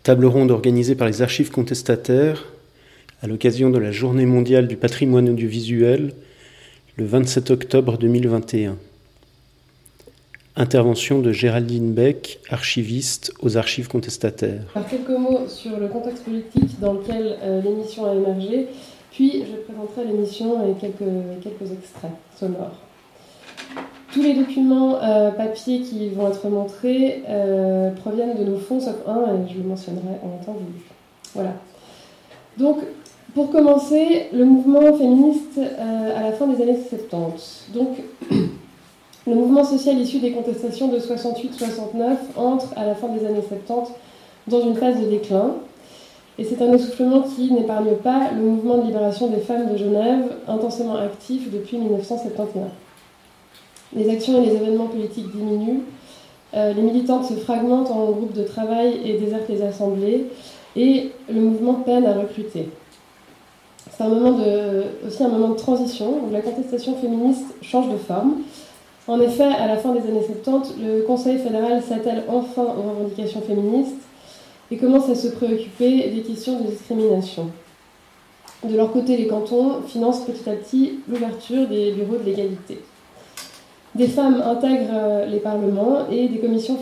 Table ronde organisée par les archives contestataires à l'occasion de la Journée mondiale du patrimoine audiovisuel le 27 octobre 2021. Intervention de Géraldine Beck, archiviste aux archives contestataires. Alors, quelques mots sur le contexte politique dans lequel l'émission a émergé, puis je présenterai l'émission et quelques extraits sonores. Tous les documents papier qui vont être montrés proviennent de nos fonds, sauf un, et je le mentionnerai en temps voulu. Voilà. Donc, pour commencer, le mouvement féministe à la fin des années 70. Donc, le mouvement social issu des contestations de 68-69 entre, à la fin des années 70, dans une phase de déclin. Et c'est un essoufflement qui n'épargne pas le mouvement de libération des femmes de Genève, intensément actif depuis 1971. Les actions et les événements politiques diminuent, les militantes se fragmentent en groupes de travail et désertent les assemblées, et le mouvement peine à recruter. C'est aussi un moment de transition, où la contestation féministe change de forme. En effet, à la fin des années 70, le Conseil fédéral s'attelle enfin aux revendications féministes et commence à se préoccuper des questions de discrimination. De leur côté, les cantons financent petit à petit l'ouverture des bureaux de l'égalité. Des femmes intègrent les parlements et des commissions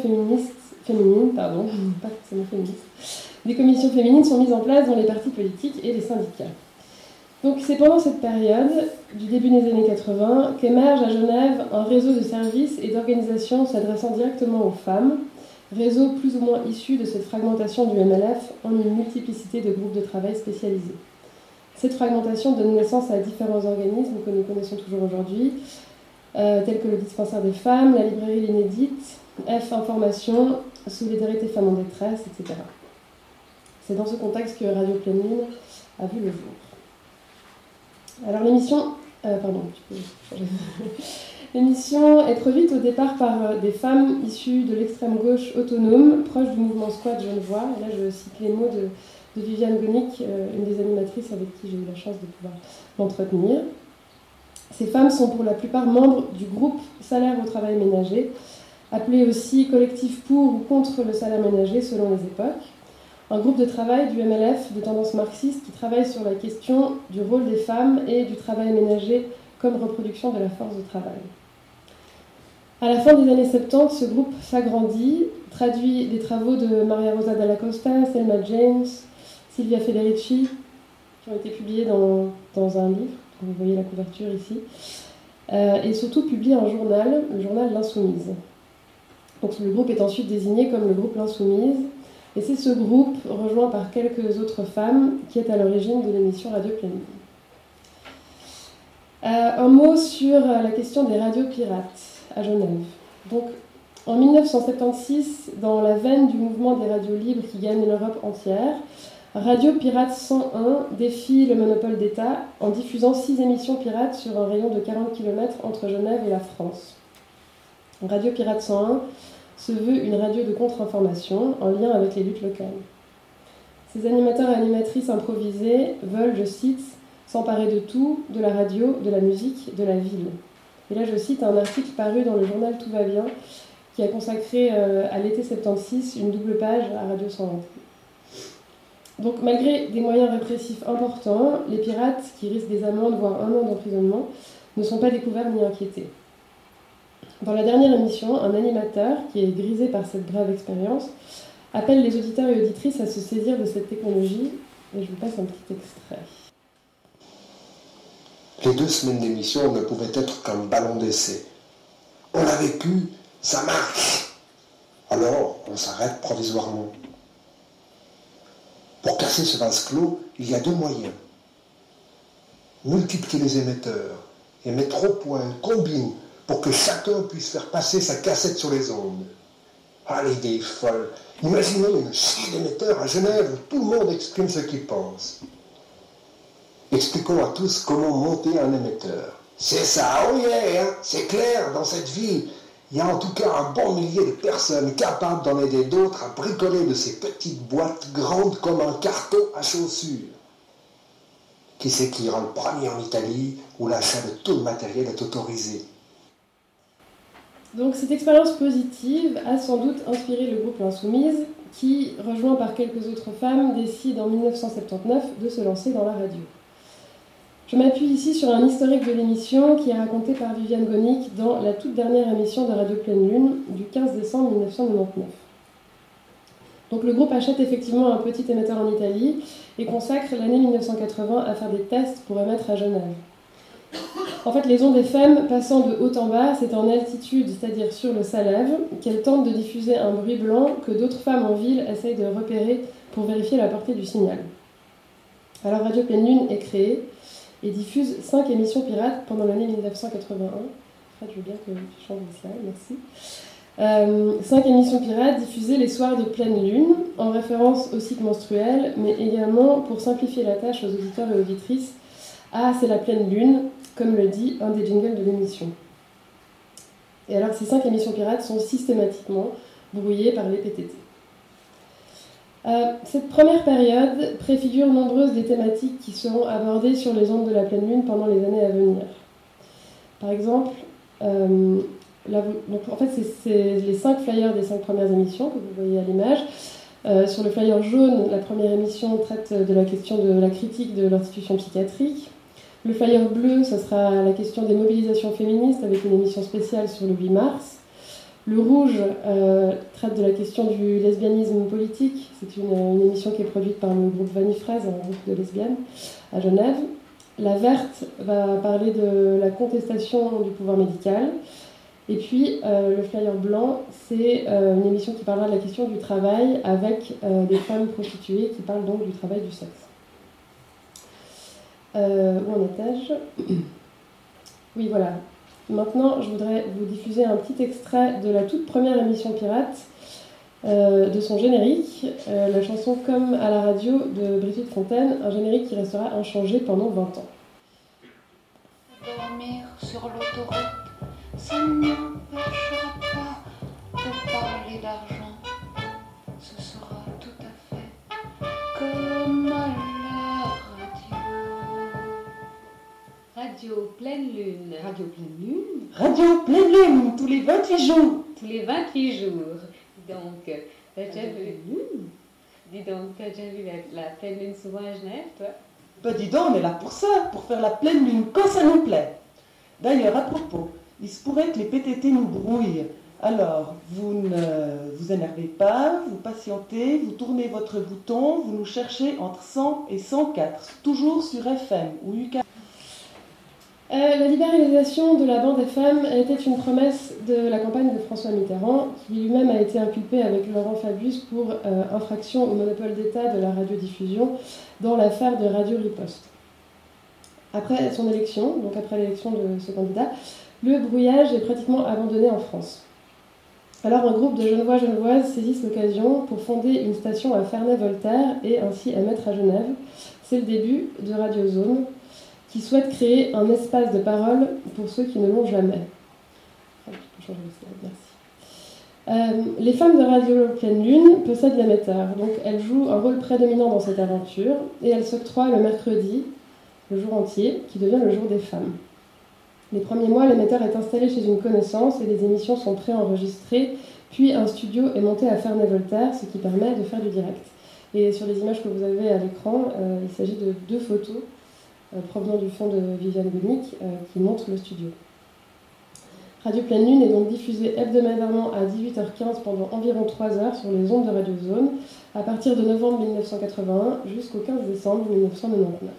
Des commissions féminines sont mises en place dans les partis politiques et les syndicats. Donc c'est pendant cette période, du début des années 80, qu'émerge à Genève un réseau de services et d'organisations s'adressant directement aux femmes, réseau plus ou moins issu de cette fragmentation du MLF en une multiplicité de groupes de travail spécialisés. Cette fragmentation donne naissance à différents organismes que nous connaissons toujours aujourd'hui, tels que le Dispensaire des femmes, la librairie L'Inédite, F Information, Solidarité Femmes en détresse, etc. C'est dans ce contexte que Radio Pleine Lune a vu le jour. Alors l'émission est produite au départ par des femmes issues de l'extrême gauche autonome, proches du mouvement squat genevois. Et là je cite les mots de Viviane Gonick, une des animatrices avec qui j'ai eu la chance de pouvoir m'entretenir. Ces femmes sont pour la plupart membres du groupe Salaire au travail ménager, appelé aussi collectif pour ou contre le salaire ménager selon les époques. Un groupe de travail du MLF de tendance marxiste qui travaille sur la question du rôle des femmes et du travail ménager comme reproduction de la force de travail. À la fin des années 70, ce groupe s'agrandit, traduit des travaux de Maria Rosa Dalla Costa, Selma James, Silvia Federici, qui ont été publiés dans un livre, vous voyez la couverture ici, et surtout publie un journal, le journal L'Insoumise. Donc le groupe est ensuite désigné comme le groupe L'Insoumise, et c'est ce groupe, rejoint par quelques autres femmes, qui est à l'origine de l'émission Radio Pleine Lune. Un mot sur la question des radios pirates à Genève. Donc, en 1976, dans la veine du mouvement des radios libres qui gagne l'Europe entière, Radio Pirate 101 défie le monopole d'État en diffusant 6 émissions pirates sur un rayon de 40 km entre Genève et la France. Radio Pirate 101 se veut une radio de contre-information en lien avec les luttes locales. Ces animateurs et animatrices improvisés veulent, je cite, s'emparer de tout, de la radio, de la musique, de la ville. Et là, je cite un article paru dans le journal Tout va bien, qui a consacré à l'été 76 une double page à Radio 101. Donc, malgré des moyens répressifs importants, les pirates, qui risquent des amendes, voire 1 an d'emprisonnement, ne sont pas découverts ni inquiétés. Dans la dernière émission, un animateur, qui est grisé par cette grave expérience, appelle les auditeurs et auditrices à se saisir de cette technologie, et je vous passe un petit extrait. Les 2 semaines d'émission ne pouvaient être qu'un ballon d'essai. On l'a vécu, ça marche. Alors, on s'arrête provisoirement. Pour casser ce vase clos, il y a 2 moyens. Multiplier les émetteurs et mettre au point une combine pour que chacun puisse faire passer sa cassette sur les ondes. Ah, l'idée est folle. Imaginez une chaîne d'émetteurs à Genève où tout le monde exprime ce qu'il pense. Expliquons à tous comment monter un émetteur. C'est ça, oh yeah, hein, c'est clair, dans cette ville, il y a en tout cas un bon millier de personnes capables d'en aider d'autres à bricoler de ces petites boîtes grandes comme un carton à chaussures. Qui c'est qui ira le premier en Italie où l'achat de tout le matériel est autorisé? Donc cette expérience positive a sans doute inspiré le groupe L'Insoumise, qui, rejoint par quelques autres femmes, décide en 1979 de se lancer dans la radio. Je m'appuie ici sur un historique de l'émission qui est raconté par Viviane Gonick dans la toute dernière émission de Radio Pleine Lune du 15 décembre 1999. Donc le groupe achète effectivement un petit émetteur en Italie et consacre l'année 1980 à faire des tests pour émettre à Genève. En fait, les ondes FM passant de haut en bas, c'est en altitude, c'est-à-dire sur le Salève, qu'elles tentent de diffuser un bruit blanc que d'autres femmes en ville essayent de repérer pour vérifier la portée du signal. Alors Radio Pleine Lune est créée et diffuse 5 émissions pirates pendant l'année 1981. Fred, je veux bien que tu changes de slide, merci. 5 émissions pirates diffusées les soirs de pleine lune, en référence au cycle menstruel, mais également pour simplifier la tâche aux auditeurs et auditrices. Ah, c'est la pleine lune, comme le dit un des jingles de l'émission. Et alors, ces 5 émissions pirates sont systématiquement brouillées par les PTT. Cette première période préfigure nombreuses des thématiques qui seront abordées sur les ondes de la pleine lune pendant les années à venir. Par exemple, donc en fait, c'est les 5 flyers des 5 premières émissions que vous voyez à l'image. Sur le flyer jaune, la première émission traite de la question de la critique de l'institution psychiatrique. Le flyer bleu, ce sera la question des mobilisations féministes avec une émission spéciale sur le 8 mars. Le rouge traite de la question du lesbianisme politique. C'est une émission qui est produite par le groupe Vanifraise, un groupe de lesbiennes à Genève. La verte va parler de la contestation du pouvoir médical. Et puis le flyer blanc, c'est une émission qui parlera de la question du travail avec des femmes prostituées qui parlent donc du travail du sexe. Où en étais-je ? Oui, voilà. Maintenant, je voudrais vous diffuser un petit extrait de la toute première émission pirate, de son générique, la chanson Comme à la radio de Brigitte Fontaine, un générique qui restera inchangé pendant 20 ans. Dormir sur l'autoroute, ça n'empêchera pas de parler d'argent. Ce sera tout à fait comme à la radio. Radio Pleine Lune. Radio Pleine Lune. Radio Pleine Lune, tous les 28 jours. Tous les 28 jours. Donc, t'as déjà vu... Dis donc, t'as déjà vu la Pleine Lune souvent à Genève, toi? Ben dis donc, on est là pour ça, pour faire la pleine lune quand ça nous plaît. D'ailleurs, à propos, il se pourrait que les PTT nous brouillent. Alors, vous ne vous énervez pas, vous patientez, vous tournez votre bouton, vous nous cherchez entre 100 et 104, toujours sur FM ou UK. La libéralisation de la bande FM était une promesse de la campagne de François Mitterrand, qui lui-même a été inculpé avec Laurent Fabius pour infraction au monopole d'État de la radiodiffusion dans l'affaire de Radio Riposte. Après son élection, donc après l'élection de ce candidat, le brouillage est pratiquement abandonné en France. Alors un groupe de Genevois-Genevoises saisissent l'occasion pour fonder une station à Ferney-Voltaire et ainsi émettre à Genève. C'est le début de Radio Zone, qui souhaite créer un espace de parole pour ceux qui ne l'ont jamais. Les femmes de Radio Pleine Lune possèdent l'émetteur, donc elles jouent un rôle prédominant dans cette aventure, et elles s'octroient le mercredi, le jour entier, qui devient le jour des femmes. Les premiers mois, l'émetteur est installé chez une connaissance et les émissions sont préenregistrées, puis un studio est monté à Ferney-Voltaire, ce qui permet de faire du direct. Et sur les images que vous avez à l'écran, il s'agit de 2 photos provenant du fond de Viviane Gonick, qui montre le studio. Radio Pleine Lune est donc diffusée hebdomadairement à 18h15 pendant environ 3 heures sur les ondes de Radio Zone, à partir de novembre 1981 jusqu'au 15 décembre 1999.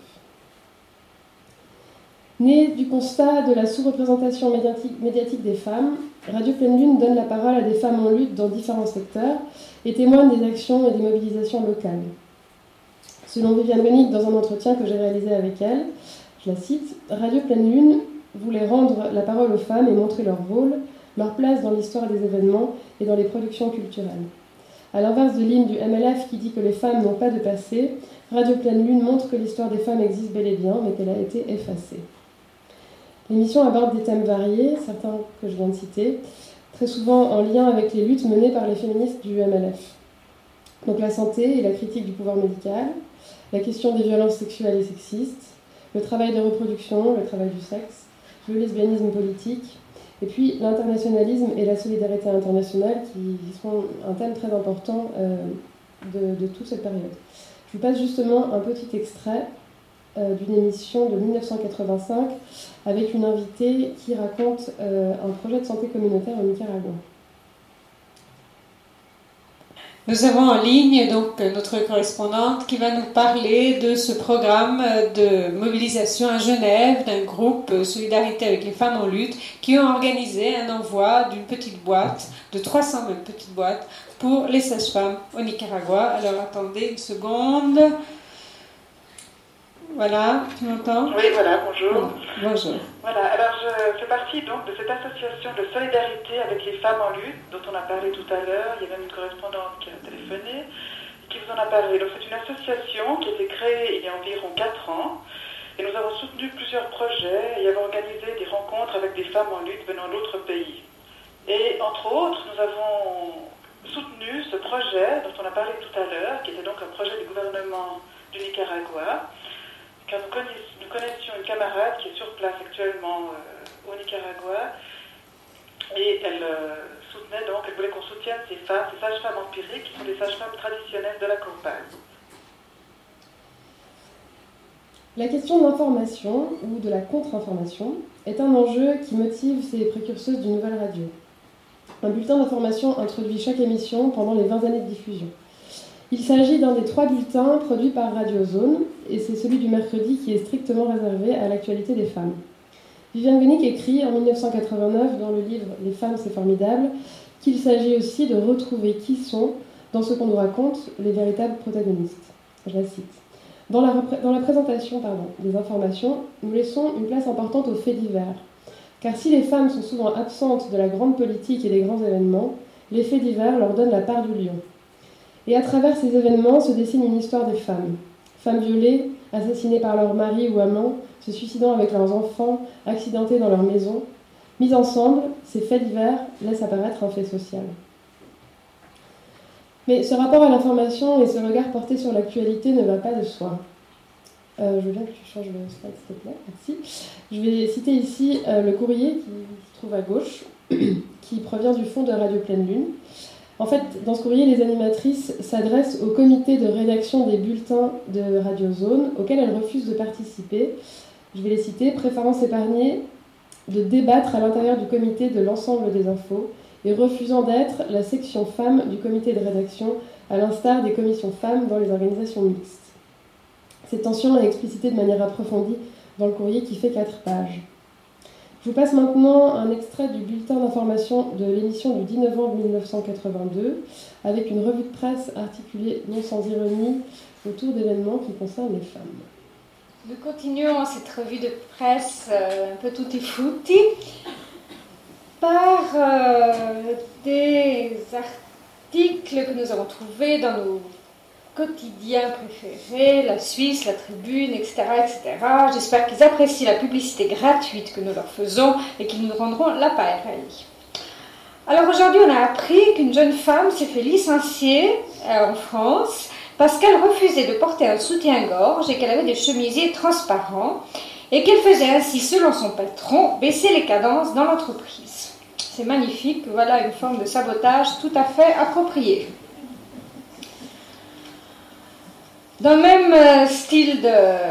Née du constat de la sous-représentation médiatique des femmes, Radio Pleine Lune donne la parole à des femmes en lutte dans différents secteurs et témoigne des actions et des mobilisations locales. Selon Viviane Gonick, dans un entretien que j'ai réalisé avec elle, je la cite, « Radio Pleine Lune voulait rendre la parole aux femmes et montrer leur rôle, leur place dans l'histoire des événements et dans les productions culturelles. À l'inverse de l'hymne du MLF qui dit que les femmes n'ont pas de passé, Radio Pleine Lune montre que l'histoire des femmes existe bel et bien, mais qu'elle a été effacée. » L'émission aborde des thèmes variés, certains que je viens de citer, très souvent en lien avec les luttes menées par les féministes du MLF. Donc la santé et la critique du pouvoir médical, la question des violences sexuelles et sexistes, le travail de reproduction, le travail du sexe, le lesbianisme politique, Et puis l'internationalisme et la solidarité internationale qui sont un thème très important de toute cette période. Je vous passe justement un petit extrait d'une émission de 1985 avec une invitée qui raconte un projet de santé communautaire au Nicaragua. Nous avons en ligne donc notre correspondante qui va nous parler de ce programme de mobilisation à Genève d'un groupe Solidarité avec les femmes en lutte qui ont organisé un envoi d'une petite boîte, de 300 même petites boîtes, pour les sages-femmes au Nicaragua. Alors attendez une seconde. Voilà, tu m'entends ? Oui, voilà, bonjour. Bonjour. Voilà, alors je fais partie donc de cette association de solidarité avec les femmes en lutte dont on a parlé tout à l'heure. Il y a même une correspondante qui a téléphoné et qui vous en a parlé. Donc c'est une association qui a été créée il y a environ 4 ans et nous avons soutenu plusieurs projets et avons organisé des rencontres avec des femmes en lutte venant d'autres pays. Et entre autres, nous avons soutenu ce projet dont on a parlé tout à l'heure, qui était donc un projet du gouvernement du Nicaragua. Car nous connaissions une camarade qui est sur place actuellement au Nicaragua et elle soutenait donc, elle voulait qu'on soutienne ces femmes, ces sages-femmes empiriques qui sont des sages-femmes traditionnelles de la campagne. La question de l'information ou de la contre-information est un enjeu qui motive ces précurseuses d'une nouvelle radio. Un bulletin d'information introduit chaque émission pendant les 20 années de diffusion. Il s'agit d'un des 3 bulletins produits par Radio Zone, et c'est celui du mercredi qui est strictement réservé à l'actualité des femmes. Viviane Winick écrit en 1989 dans le livre « Les femmes, c'est formidable » qu'il s'agit aussi de retrouver qui sont, dans ce qu'on nous raconte, les véritables protagonistes. Je la cite. Dans la présentation des informations, nous laissons une place importante aux faits divers. Car si les femmes sont souvent absentes de la grande politique et des grands événements, les faits divers leur donnent la part du lion. Et à travers ces événements se dessine une histoire des femmes. Femmes violées, assassinées par leur mari ou amant, se suicidant avec leurs enfants, accidentées dans leur maison. Mises ensemble, ces faits divers laissent apparaître un fait social. Mais ce rapport à l'information et ce regard porté sur l'actualité ne va pas de soi. Je veux bien que tu changes le slide, s'il te plaît. Merci. Je vais citer ici le courrier qui se trouve à gauche, qui provient du fond de Radio Pleine Lune. En fait, dans ce courrier, les animatrices s'adressent au comité de rédaction des bulletins de Radio Zone, auquel elles refusent de participer. Je vais les citer, préférant s'épargner de débattre à l'intérieur du comité de l'ensemble des infos et refusant d'être la section femmes du comité de rédaction, à l'instar des commissions femmes dans les organisations mixtes. Cette tension est explicitée de manière approfondie dans le courrier qui fait 4 pages. Je vous passe maintenant un extrait du bulletin d'information de l'émission du 10 novembre 1982, avec une revue de presse articulée non sans ironie autour d'événements qui concernent les femmes. Nous continuons cette revue de presse un peu tutti frutti par des articles que nous avons trouvés dans nos quotidiens préférés, la Suisse, la Tribune, etc., etc. J'espère qu'ils apprécient la publicité gratuite que nous leur faisons et qu'ils nous rendront l'appareil. Alors aujourd'hui, on a appris qu'une jeune femme s'est fait licencier en France parce qu'elle refusait de porter un soutien-gorge et qu'elle avait des chemisiers transparents et qu'elle faisait ainsi, selon son patron, baisser les cadences dans l'entreprise. C'est magnifique, voilà une forme de sabotage tout à fait appropriée. Dans le même style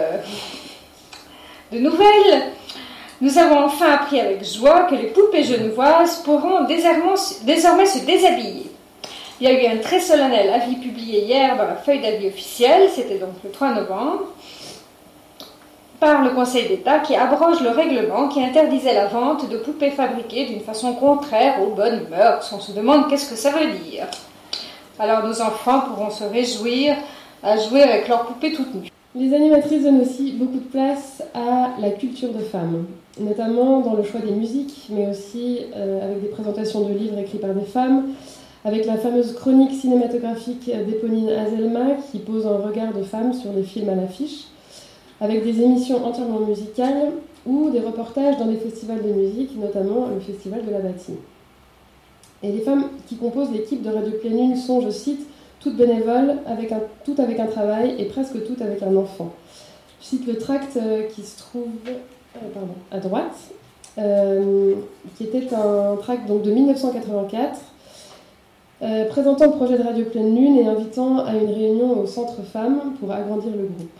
de nouvelles, nous avons enfin appris avec joie que les poupées genevoises pourront désormais se déshabiller. Il y a eu un très solennel avis publié hier dans la feuille d'avis officielle, c'était donc le 3 novembre, par le Conseil d'État qui abroge le règlement qui interdisait la vente de poupées fabriquées d'une façon contraire aux bonnes mœurs. On se demande qu'est-ce que ça veut dire. Alors nos enfants pourront se réjouir à jouer avec leurs poupées toutes nues. Les animatrices donnent aussi beaucoup de place à la culture de femmes, notamment dans le choix des musiques, mais aussi avec des présentations de livres écrits par des femmes, avec la fameuse chronique cinématographique d'Éponine Azelma qui pose un regard de femme sur les films à l'affiche, avec des émissions entièrement musicales ou des reportages dans des festivals de musique, notamment le festival de la Bâtie. Et les femmes qui composent l'équipe de Radio Pleine Lune sont, je cite, toutes bénévoles, toutes avec un travail et presque toutes avec un enfant. Je cite le tract qui se trouve à droite. qui était un tract donc, de 1984, présentant le projet de Radio Pleine Lune et invitant à une réunion au Centre Femmes pour agrandir le groupe.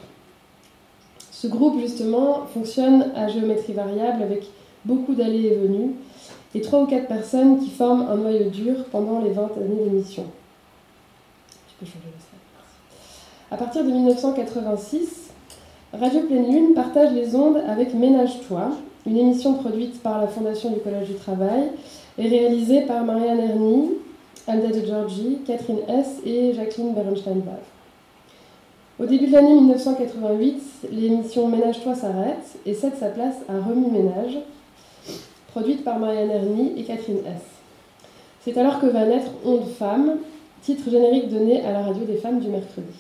Ce groupe, justement, fonctionne à géométrie variable avec beaucoup d'allées et venues, et 3 ou 4 personnes qui forment un noyau dur pendant les 20 années d'émission. Tu peux changer de slide, merci. À partir de 1986, Radio Pleine Lune partage les ondes avec Ménage-toi, une émission produite par la Fondation du Collège du Travail et réalisée par Marianne Erny, Alda de Giorgi, Catherine Hess et Jacqueline Berenstein-Bave. Au début de l'année 1988, l'émission Ménage-toi s'arrête et cède sa place à Remue-Ménage, produite par Marianne Erny et Catherine Hess. C'est alors que va naître Ondes Femmes, titre générique donné à la radio des femmes du mercredi.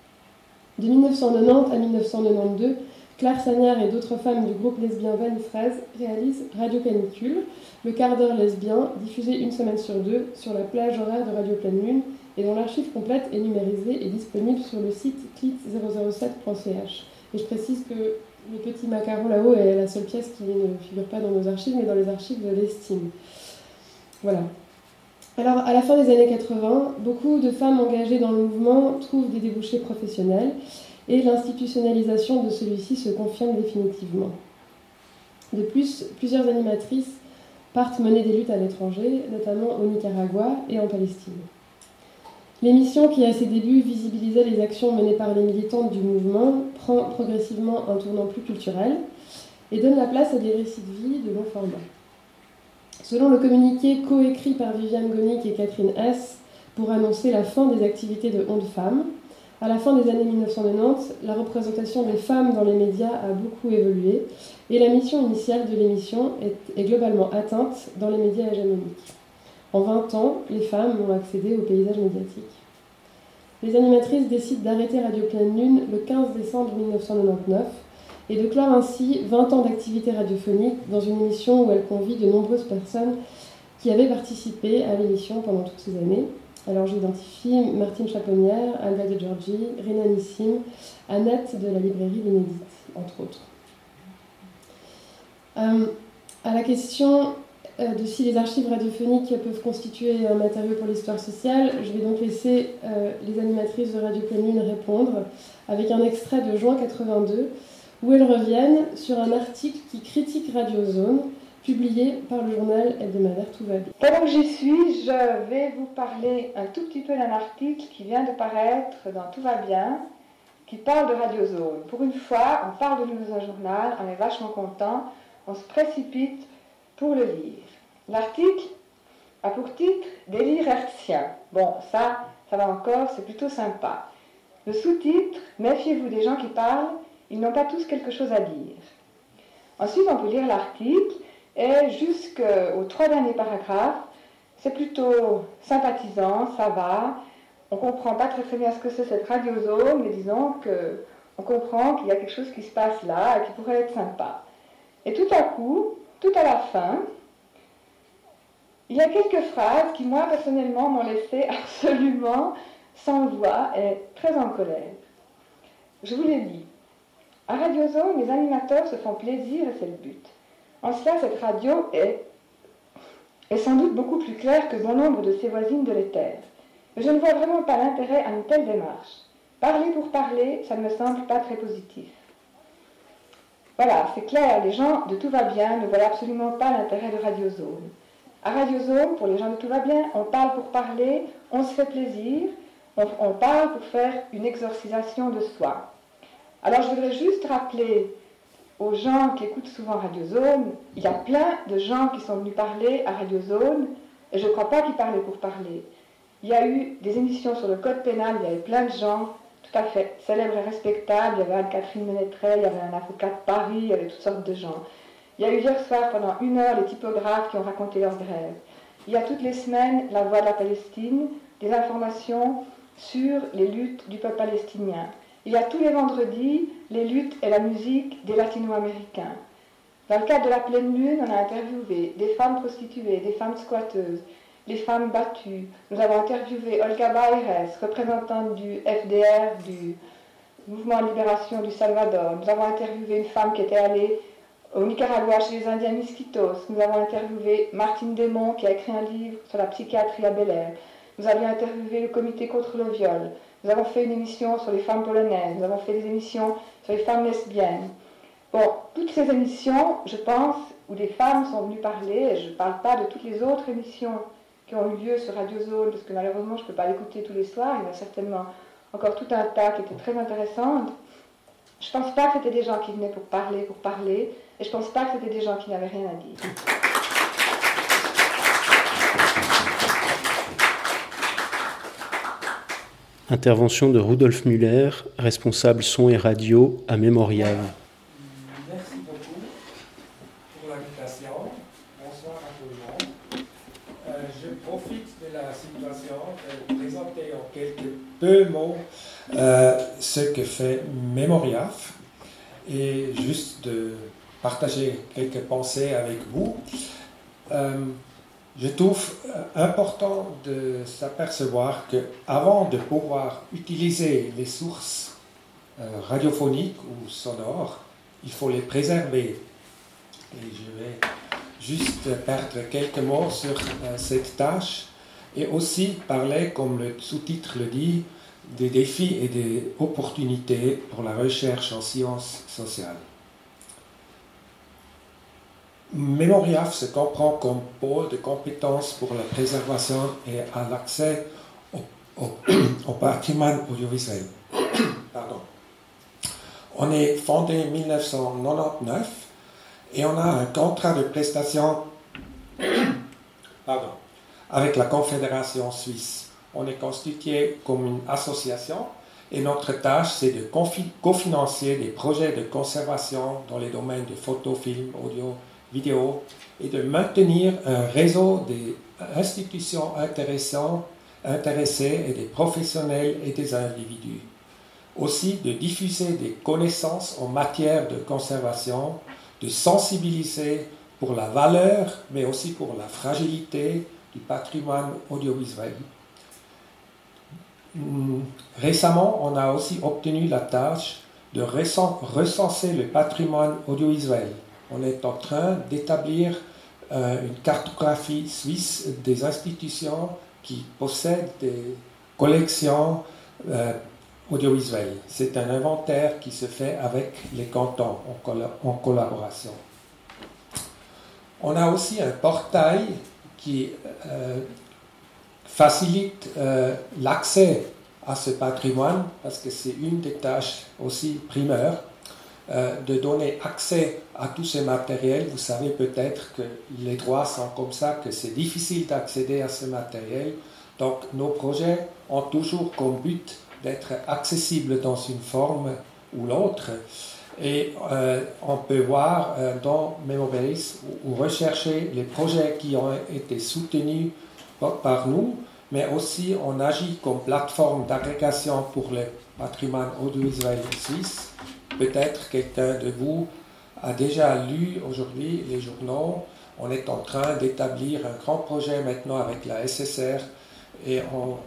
De 1990 à 1992, Claire Sagnard et d'autres femmes du groupe lesbien Vanille Fraise réalisent Radio Canicule, le quart d'heure lesbien, diffusé une semaine sur 2 sur la plage horaire de Radio Pleine Lune et dont l'archive complète est numérisée et disponible sur le site clit007.ch. Et je précise que le petit macaron là-haut est la seule pièce qui ne figure pas dans nos archives, mais dans les archives de l'Estime. Voilà. Alors, à la fin des années 80, beaucoup de femmes engagées dans le mouvement trouvent des débouchés professionnels et l'institutionnalisation de celui-ci se confirme définitivement. De plus, plusieurs animatrices partent mener des luttes à l'étranger, notamment au Nicaragua et en Palestine. L'émission, qui à ses débuts visibilisait les actions menées par les militantes du mouvement, prend progressivement un tournant plus culturel et donne la place à des récits de vie de long format. Selon le communiqué coécrit par Viviane Gonick et Catherine Hess pour annoncer la fin des activités de Ondes Femmes, à la fin des années 1990, la représentation des femmes dans les médias a beaucoup évolué et la mission initiale de l'émission est globalement atteinte dans les médias hégémoniques. En 20 ans, les femmes ont accédé au paysage médiatique. Les animatrices décident d'arrêter Radio Pleine Lune le 15 décembre 1999 et de clore ainsi 20 ans d'activité radiophonique dans une émission où elles convient de nombreuses personnes qui avaient participé à l'émission pendant toutes ces années. Alors j'identifie Martine Chaponnière, Alda de Giorgi, Rina Nissim, Annette de la librairie L'Inédite, entre autres. À la question de si les archives radiophoniques peuvent constituer un matériau pour l'histoire sociale, je vais donc laisser les animatrices de Radio Pleine Lune répondre avec un extrait de juin 82 où elles reviennent sur un article qui critique Radiozone, publié par le journal hebdomadaire Tout va bien. Pendant que j'y suis, je vais vous parler un tout petit peu d'un article qui vient de paraître dans Tout va bien, qui parle de Radiozone. Pour une fois, on parle de nous dans un journal, on est vachement content, on se précipite pour le lire. L'article a pour titre « Délire hertzien ». Bon, ça va encore, c'est plutôt sympa. Le sous-titre « Méfiez-vous des gens qui parlent, ils n'ont pas tous quelque chose à dire ». Ensuite, on peut lire l'article, et jusqu'aux 3 derniers paragraphes, c'est plutôt sympathisant, ça va. On ne comprend pas très bien ce que c'est cette radiozone, mais disons qu'on comprend qu'il y a quelque chose qui se passe là et qui pourrait être sympa. Et tout à coup, tout à la fin, il y a quelques phrases qui, moi, personnellement, m'ont laissé absolument sans voix et très en colère. Je vous les lis. À Radiozone, les animateurs se font plaisir et c'est le but. En cela, cette radio est sans doute beaucoup plus claire que bon nombre de ses voisines de l'éther. Mais je ne vois vraiment pas l'intérêt à une telle démarche. Parler pour parler, ça ne me semble pas très positif. Voilà, c'est clair, les gens de Tout va bien ne voient absolument pas l'intérêt de Radiozone. À Radiozone, pour les gens de Tout va bien, on parle pour parler, on se fait plaisir, on parle pour faire une exorcisation de soi. Alors je voudrais juste rappeler aux gens qui écoutent souvent Radiozone, il y a plein de gens qui sont venus parler à Radiozone, et je ne crois pas qu'ils parlaient pour parler. Il y a eu des émissions sur le code pénal, il y avait plein de gens tout à fait célèbres et respectables, il y avait Anne-Catherine Ménétret, il y avait un avocat de Paris, il y avait toutes sortes de gens. Il y a eu hier soir, pendant 1 heure, les typographes qui ont raconté leur grève. Il y a toutes les semaines La Voix de la Palestine, des informations sur les luttes du peuple palestinien. Il y a tous les vendredis les luttes et la musique des latino-américains. Dans le cadre de la Pleine Lune, on a interviewé des femmes prostituées, des femmes squatteuses, les femmes battues. Nous avons interviewé Olga Baires, représentante du FDR, du Mouvement de Libération du Salvador. Nous avons interviewé une femme qui était allée Au Nicaragua, chez les Indiens Miskitos, nous avons interviewé Martine Desmond qui a écrit un livre sur la psychiatrie à Bel-Air. Nous avions interviewé le comité contre le viol. Nous avons fait une émission sur les femmes polonaises. Nous avons fait des émissions sur les femmes lesbiennes. Bon, toutes ces émissions, je pense, où des femmes sont venues parler, et je ne parle pas de toutes les autres émissions qui ont eu lieu sur Radio Zone, parce que malheureusement je ne peux pas l'écouter tous les soirs, il y en a certainement encore tout un tas qui étaient très intéressantes. Je ne pense pas que c'était des gens qui venaient pour parler, et je ne pense pas que c'était des gens qui n'avaient rien à dire. Intervention de Rudolf Müller, responsable son et radio à Mémorial. Merci beaucoup pour l'invitation. Bonsoir à tout le monde. Je profite de la situation de présenter en quelques peu mots ce que fait Mémoriaf et juste de partager quelques pensées avec vous. Je trouve important de s'apercevoir qu'avant de pouvoir utiliser les sources radiophoniques ou sonores, il faut les préserver. Et je vais juste perdre quelques mots sur cette tâche et aussi parler, comme le sous-titre le dit, des défis et des opportunités pour la recherche en sciences sociales. Mémoriaf se comprend comme pôle de compétences pour la préservation et à l'accès au patrimoine audiovisuel. Pardon. On est fondé en 1999 et on a un contrat de prestation avec la Confédération suisse. On est constitué comme une association et notre tâche c'est de cofinancer des projets de conservation dans les domaines de photo, film, audio, vidéo et de maintenir un réseau des institutions intéressées et des professionnels et des individus. Aussi de diffuser des connaissances en matière de conservation, de sensibiliser pour la valeur mais aussi pour la fragilité du patrimoine audiovisuel. Récemment, on a aussi obtenu la tâche de recenser le patrimoine audiovisuel. On est en train d'établir une cartographie suisse des institutions qui possèdent des collections audiovisuelles. C'est un inventaire qui se fait avec les cantons en collaboration. On a aussi un portail qui facilite l'accès à ce patrimoine parce que c'est une des tâches aussi primaires. De donner accès à tous ces matériels. Vous savez peut-être que les droits sont comme ça, que c'est difficile d'accéder à ce matériel. Donc nos projets ont toujours comme but d'être accessibles dans une forme ou l'autre. Et on peut voir dans Memobase ou rechercher les projets qui ont été soutenus par nous, mais aussi on agit comme plateforme d'agrégation pour le patrimoine audiovisuel suisse. Peut-être quelqu'un de vous a déjà lu aujourd'hui les journaux. On est en train d'établir un grand projet maintenant avec la SSR et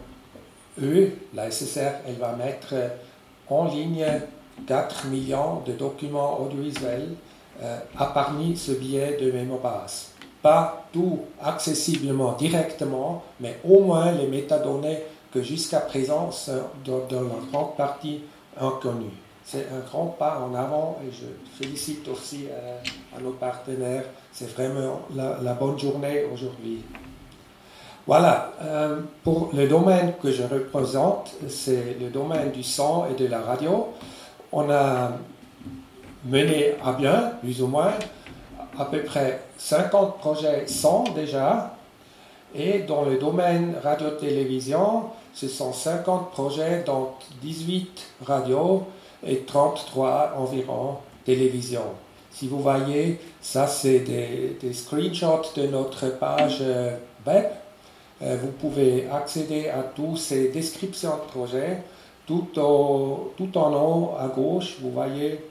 la SSR, elle va mettre en ligne 4 millions de documents audiovisuels parmi ce biais de Memobase. Pas tout accessiblement directement, mais au moins les métadonnées que jusqu'à présent sont dans la grande partie inconnues. C'est un grand pas en avant et je félicite aussi à nos partenaires. C'est vraiment la bonne journée aujourd'hui. Voilà, pour le domaine que je représente, c'est le domaine du son et de la radio. On a mené à bien, plus ou moins, à peu près 50 projets son déjà. Et dans le domaine radio-télévision, ce sont 50 projets, dont 18 radios, et 33 environ télévision. Si vous voyez, ça c'est des screenshots de notre page web. Vous pouvez accéder à tous ces descriptions de projets. Tout en haut à gauche, vous voyez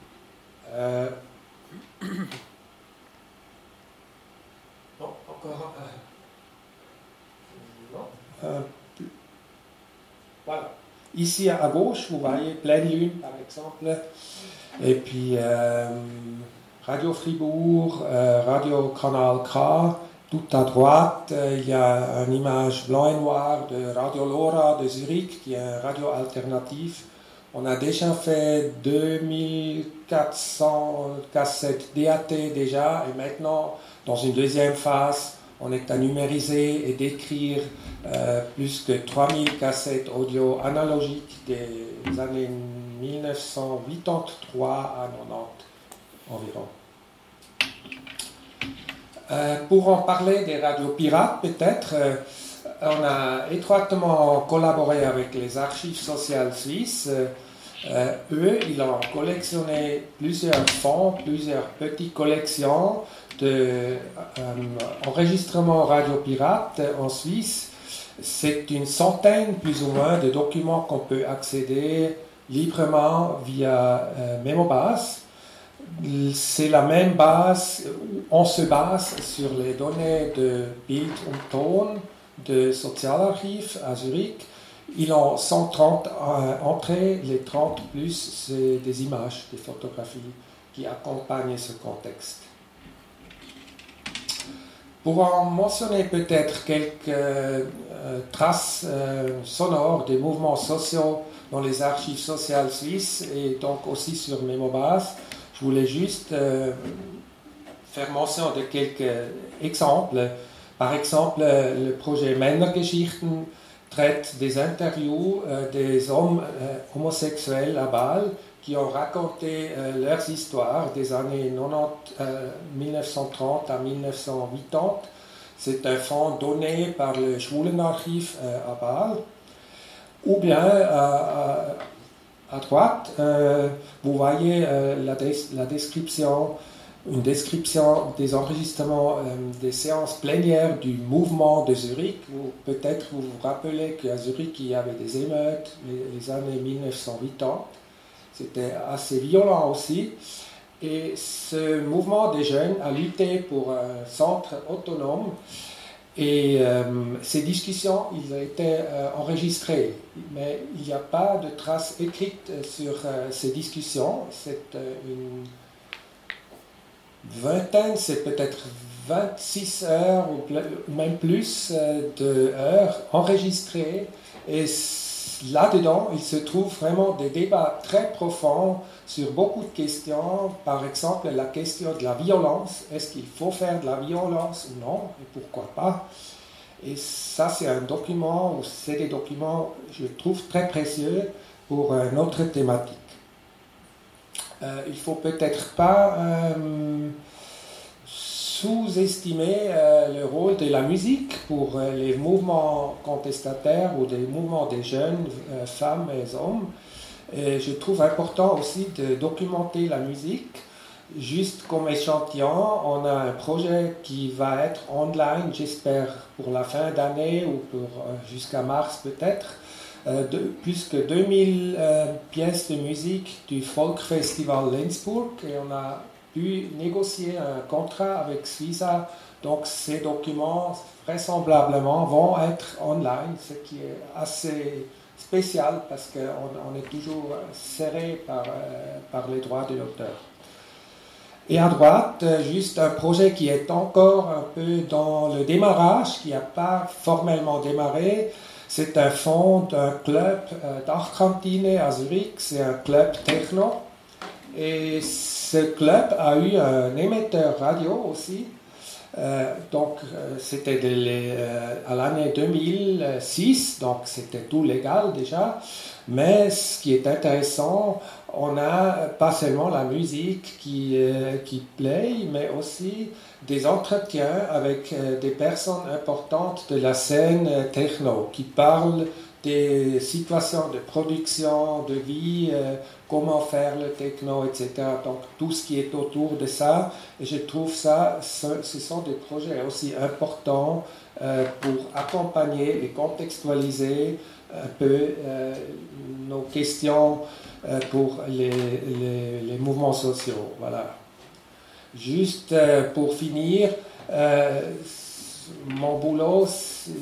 non, encore non. Voilà. Ici à gauche, vous voyez Pleine Lune par exemple, et puis Radio Fribourg, Radio Kanal K. Tout à droite, il y a une image blanc et noir de Radio Lora de Zurich, qui est un radio alternatif. On a déjà fait 2400 cassettes DAT déjà, et maintenant, dans une deuxième phase, on est à numériser et décrire plus que 3000 cassettes audio analogiques des années 1983 à 90 environ. Pour en parler des radios pirates, peut-être, on a étroitement collaboré avec les archives sociales suisses. Eux, ils ont collectionné plusieurs fonds, plusieurs petites collections d'enregistrements radio pirates en Suisse. C'est une centaine, plus ou moins, de documents qu'on peut accéder librement via MemoBase. C'est la même base, on se base sur les données de Bild und Ton de Sozialarchiv à Zurich. Ils ont 130 entrées, les 30 plus, c'est des images, des photographies qui accompagnent ce contexte. Pour en mentionner peut-être quelques traces sonores des mouvements sociaux dans les archives sociales suisses et donc aussi sur MemoBase, je voulais juste faire mention de quelques exemples. Par exemple, le projet Männergeschichten traite des interviews des hommes homosexuels à Bâle qui ont raconté leurs histoires des années 1930 à 1980. C'est un fonds donné par le Schwulenarchiv à Bâle. Ou bien à droite, vous voyez la description, une description des enregistrements des séances plénières du mouvement de Zurich. Peut-être vous vous rappelez qu'à Zurich, il y avait des émeutes les années 1980. C'était assez violent aussi. Et ce mouvement des jeunes a lutté pour un centre autonome. Et ces discussions, ils ont été enregistrées, mais il n'y a pas de traces écrites sur ces discussions. C'est une vingtaine, c'est peut-être 26 heures ou même plus d'heures enregistrées. Et là-dedans, il se trouve vraiment des débats très profonds sur beaucoup de questions. Par exemple, la question de la violence. Est-ce qu'il faut faire de la violence ou non? Et pourquoi pas? Et ça, c'est un document, ou c'est des documents, je trouve, très précieux pour notre thématique. Il ne faut peut-être pas sous-estimer le rôle de la musique pour les mouvements contestataires ou des mouvements des jeunes femmes et hommes. Et je trouve important aussi de documenter la musique. Juste comme échantillon, on a un projet qui va être online, j'espère, pour la fin d'année ou jusqu'à mars peut-être, de plus que 2000 pièces de musique du Folkfestival Lenzburg, et on a pu négocier un contrat avec Suiza. Donc ces documents vraisemblablement vont être online, ce qui est assez spécial parce qu'on est toujours serré par les droits de l'auteur. Et à droite, juste un projet qui est encore un peu dans le démarrage, qui n'a pas formellement démarré. C'est un fonds d'un club d'Argentine à Zurich, c'est un club techno. Et ce club a eu un émetteur radio aussi. Donc c'était à l'année 2006, donc c'était tout légal déjà. Mais ce qui est intéressant, on n'a pas seulement la musique qui play, mais aussi des entretiens avec des personnes importantes de la scène techno qui parlent des situations de production, de vie, comment faire le techno, etc. Donc tout ce qui est autour de ça. Et je trouve ça, ce sont des projets aussi importants pour accompagner et contextualiser un peu nos questions pour les mouvements sociaux. Voilà. Juste pour finir, mon boulot,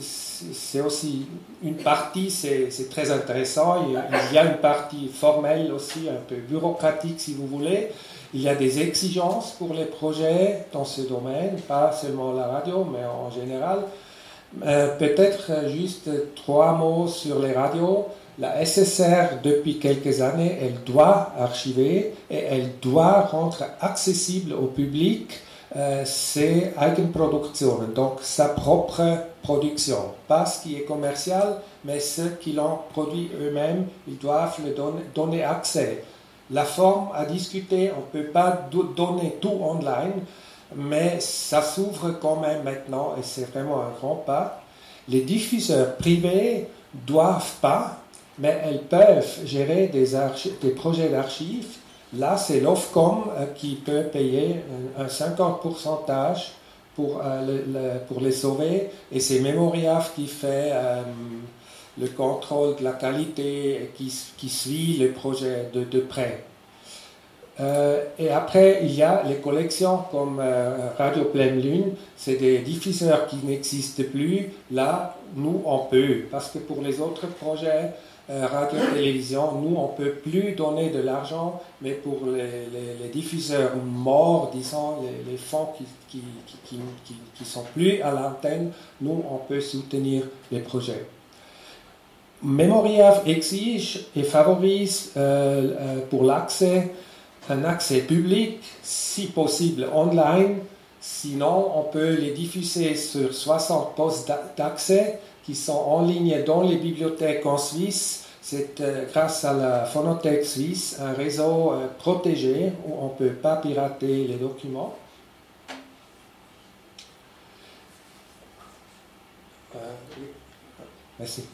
c'est aussi une partie, c'est très intéressant. Il y a une partie formelle aussi, un peu bureaucratique si vous voulez. Il y a des exigences pour les projets dans ce domaine, pas seulement la radio, mais en général. Peut-être juste 3 mots sur les radios. La SSR, depuis quelques années, elle doit archiver et elle doit rendre accessible au public ses Eigenproduktionen, donc sa propre production. Pas ce qui est commercial, mais ce qu'ils ont produit eux-mêmes, ils doivent le donner accès. La forme à discuter, on ne peut pas donner tout online, mais ça s'ouvre quand même maintenant et c'est vraiment un grand pas. Les diffuseurs privés doivent pas, mais elles peuvent gérer des projets d'archives. Là, c'est l'Ofcom qui peut payer un 50% pour les sauver, et c'est Memoriaf qui fait le contrôle de la qualité et qui suit le projet de près. Et après, il y a les collections comme Radio Pleine Lune, c'est des diffuseurs qui n'existent plus. Là, nous, on peut, parce que pour les autres projets, radio-télévision, nous, on ne peut plus donner de l'argent, mais pour les diffuseurs morts, disons, les fonds qui sont plus à l'antenne, nous, on peut soutenir les projets. Memoriaf exige et favorise pour l'accès, un accès public, si possible online. Sinon, on peut les diffuser sur 60 postes d'accès qui sont en ligne dans les bibliothèques en Suisse. C'est grâce à la Phonothèque suisse, un réseau protégé où on ne peut pas pirater les documents. Merci.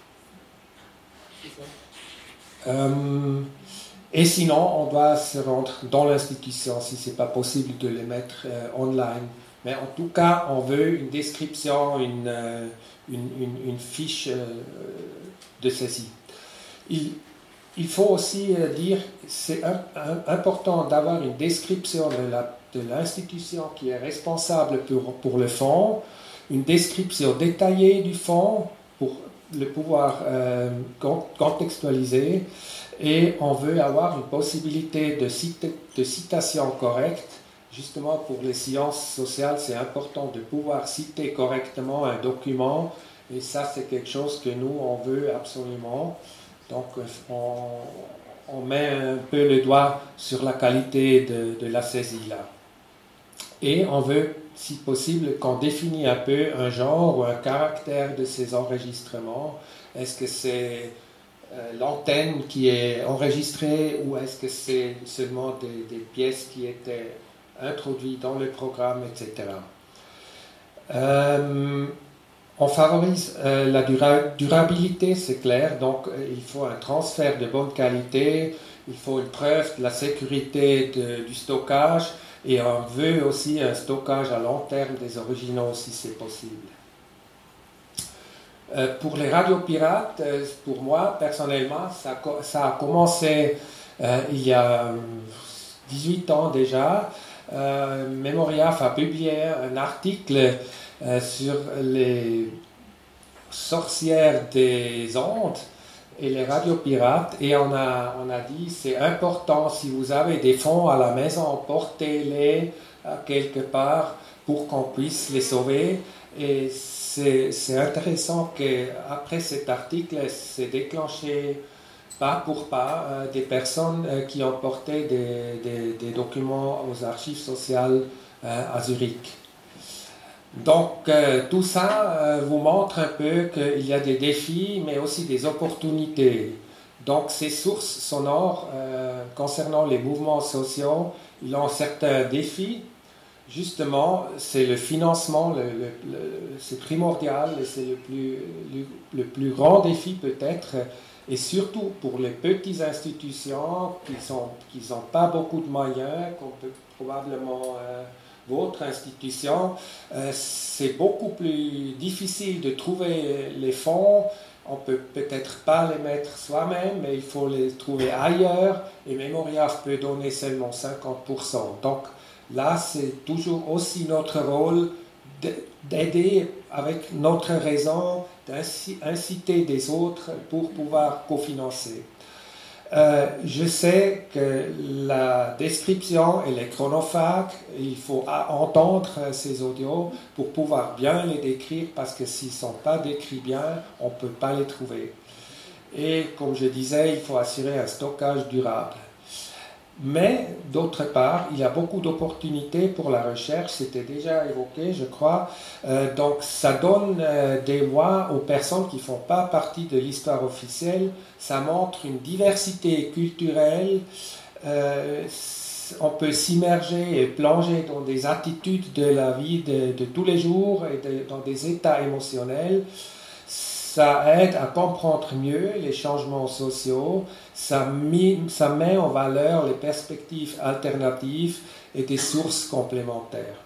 Et sinon, on doit se rendre dans l'institution si ce n'est pas possible de les mettre online. Mais en tout cas, on veut une description, une fiche de ceci. Il faut aussi dire que c'est important d'avoir une description de l'institution qui est responsable pour le fonds, une description détaillée du fonds pour le pouvoir contextualiser, et on veut avoir une possibilité de citation correcte. Justement, pour les sciences sociales, c'est important de pouvoir citer correctement un document, et ça, c'est quelque chose que nous, on veut absolument. Donc, on met un peu le doigt sur la qualité de la saisie là. Et on veut, si possible, qu'on définisse un peu un genre ou un caractère de ces enregistrements. Est-ce que c'est l'antenne qui est enregistrée, ou est-ce que c'est seulement des pièces qui étaient introduites dans le programme, etc. On favorise la durabilité, c'est clair, donc il faut un transfert de bonne qualité, il faut une preuve de la sécurité du stockage, et on veut aussi un stockage à long terme des originaux si c'est possible. Pour les radios pirates, pour moi, personnellement, ça a commencé il y a 18 ans déjà. Memoriaf a publié un article sur les sorcières des ondes et les radios pirates, et on a dit c'est important, si vous avez des fonds à la maison, portez-les quelque part pour qu'on puisse les sauver. Et c'est intéressant qu'après cet article, c'est déclenché pas pour pas des personnes qui ont porté des documents aux archives sociales à Zurich. Donc tout ça vous montre un peu qu'il y a des défis, mais aussi des opportunités. Donc ces sources sonores concernant les mouvements sociaux, ils ont certains défis. Justement, c'est le financement, c'est primordial, et c'est le plus grand défi peut-être, et surtout pour les petites institutions qui n'ont pas beaucoup de moyens, comme probablement votre institution, c'est beaucoup plus difficile de trouver les fonds. On peut peut-être pas les mettre soi-même, mais il faut les trouver ailleurs, et Memoriaf peut donner seulement 50%. Donc là, c'est toujours aussi notre rôle d'aider avec notre raison, d'inciter des autres pour pouvoir cofinancer. Je sais que la description et les chronophages, il faut entendre ces audios pour pouvoir bien les décrire, parce que s'ils ne sont pas décrits bien, on ne peut pas les trouver. Et comme je disais, il faut assurer un stockage durable. Mais d'autre part, il y a beaucoup d'opportunités pour la recherche, c'était déjà évoqué, je crois. Donc ça donne des voix aux personnes qui ne font pas partie de l'histoire officielle. Ça montre une diversité culturelle. On peut s'immerger et plonger dans des attitudes de la vie de tous les jours et dans des états émotionnels. Ça aide à comprendre mieux les changements sociaux, ça met en valeur les perspectives alternatives et des sources complémentaires.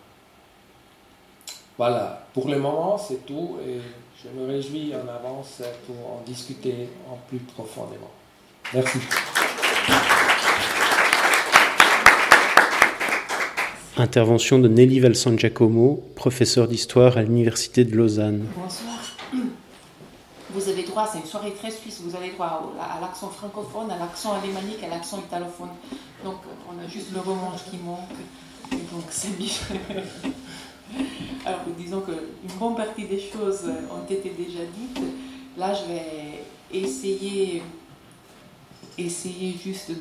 Voilà, pour le moment c'est tout et je me réjouis en avance pour en discuter en plus profondément. Merci. Intervention de Nelly Valsangiacomo, professeure d'histoire à l'Université de Lausanne. Bonsoir. Vous avez droit, c'est une soirée très suisse, vous avez droit à l'accent francophone, à l'accent alémanique, à l'accent italophone. Donc on a juste le romanche qui manque, et donc c'est bien. Alors disons qu'une bonne partie des choses ont été déjà dites. Là je vais essayer juste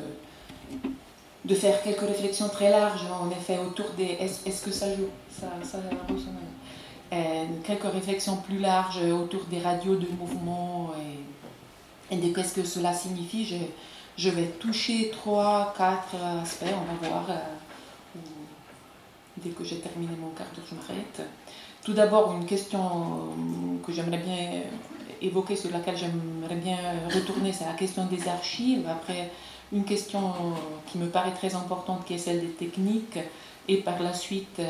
de faire quelques réflexions très larges, en effet, autour des... Est-ce que ça joue? Ça ressemble. Quelques réflexions plus larges autour des radios de mouvement et de qu'est-ce que cela signifie. Je vais toucher 3-4 aspects, on va voir. Dès que j'ai terminé mon quart d'heure, je m'arrête. Tout d'abord, une question que j'aimerais bien évoquer, sur laquelle j'aimerais bien retourner, c'est la question des archives. Après, une question qui me paraît très importante, qui est celle des techniques, et par la suite...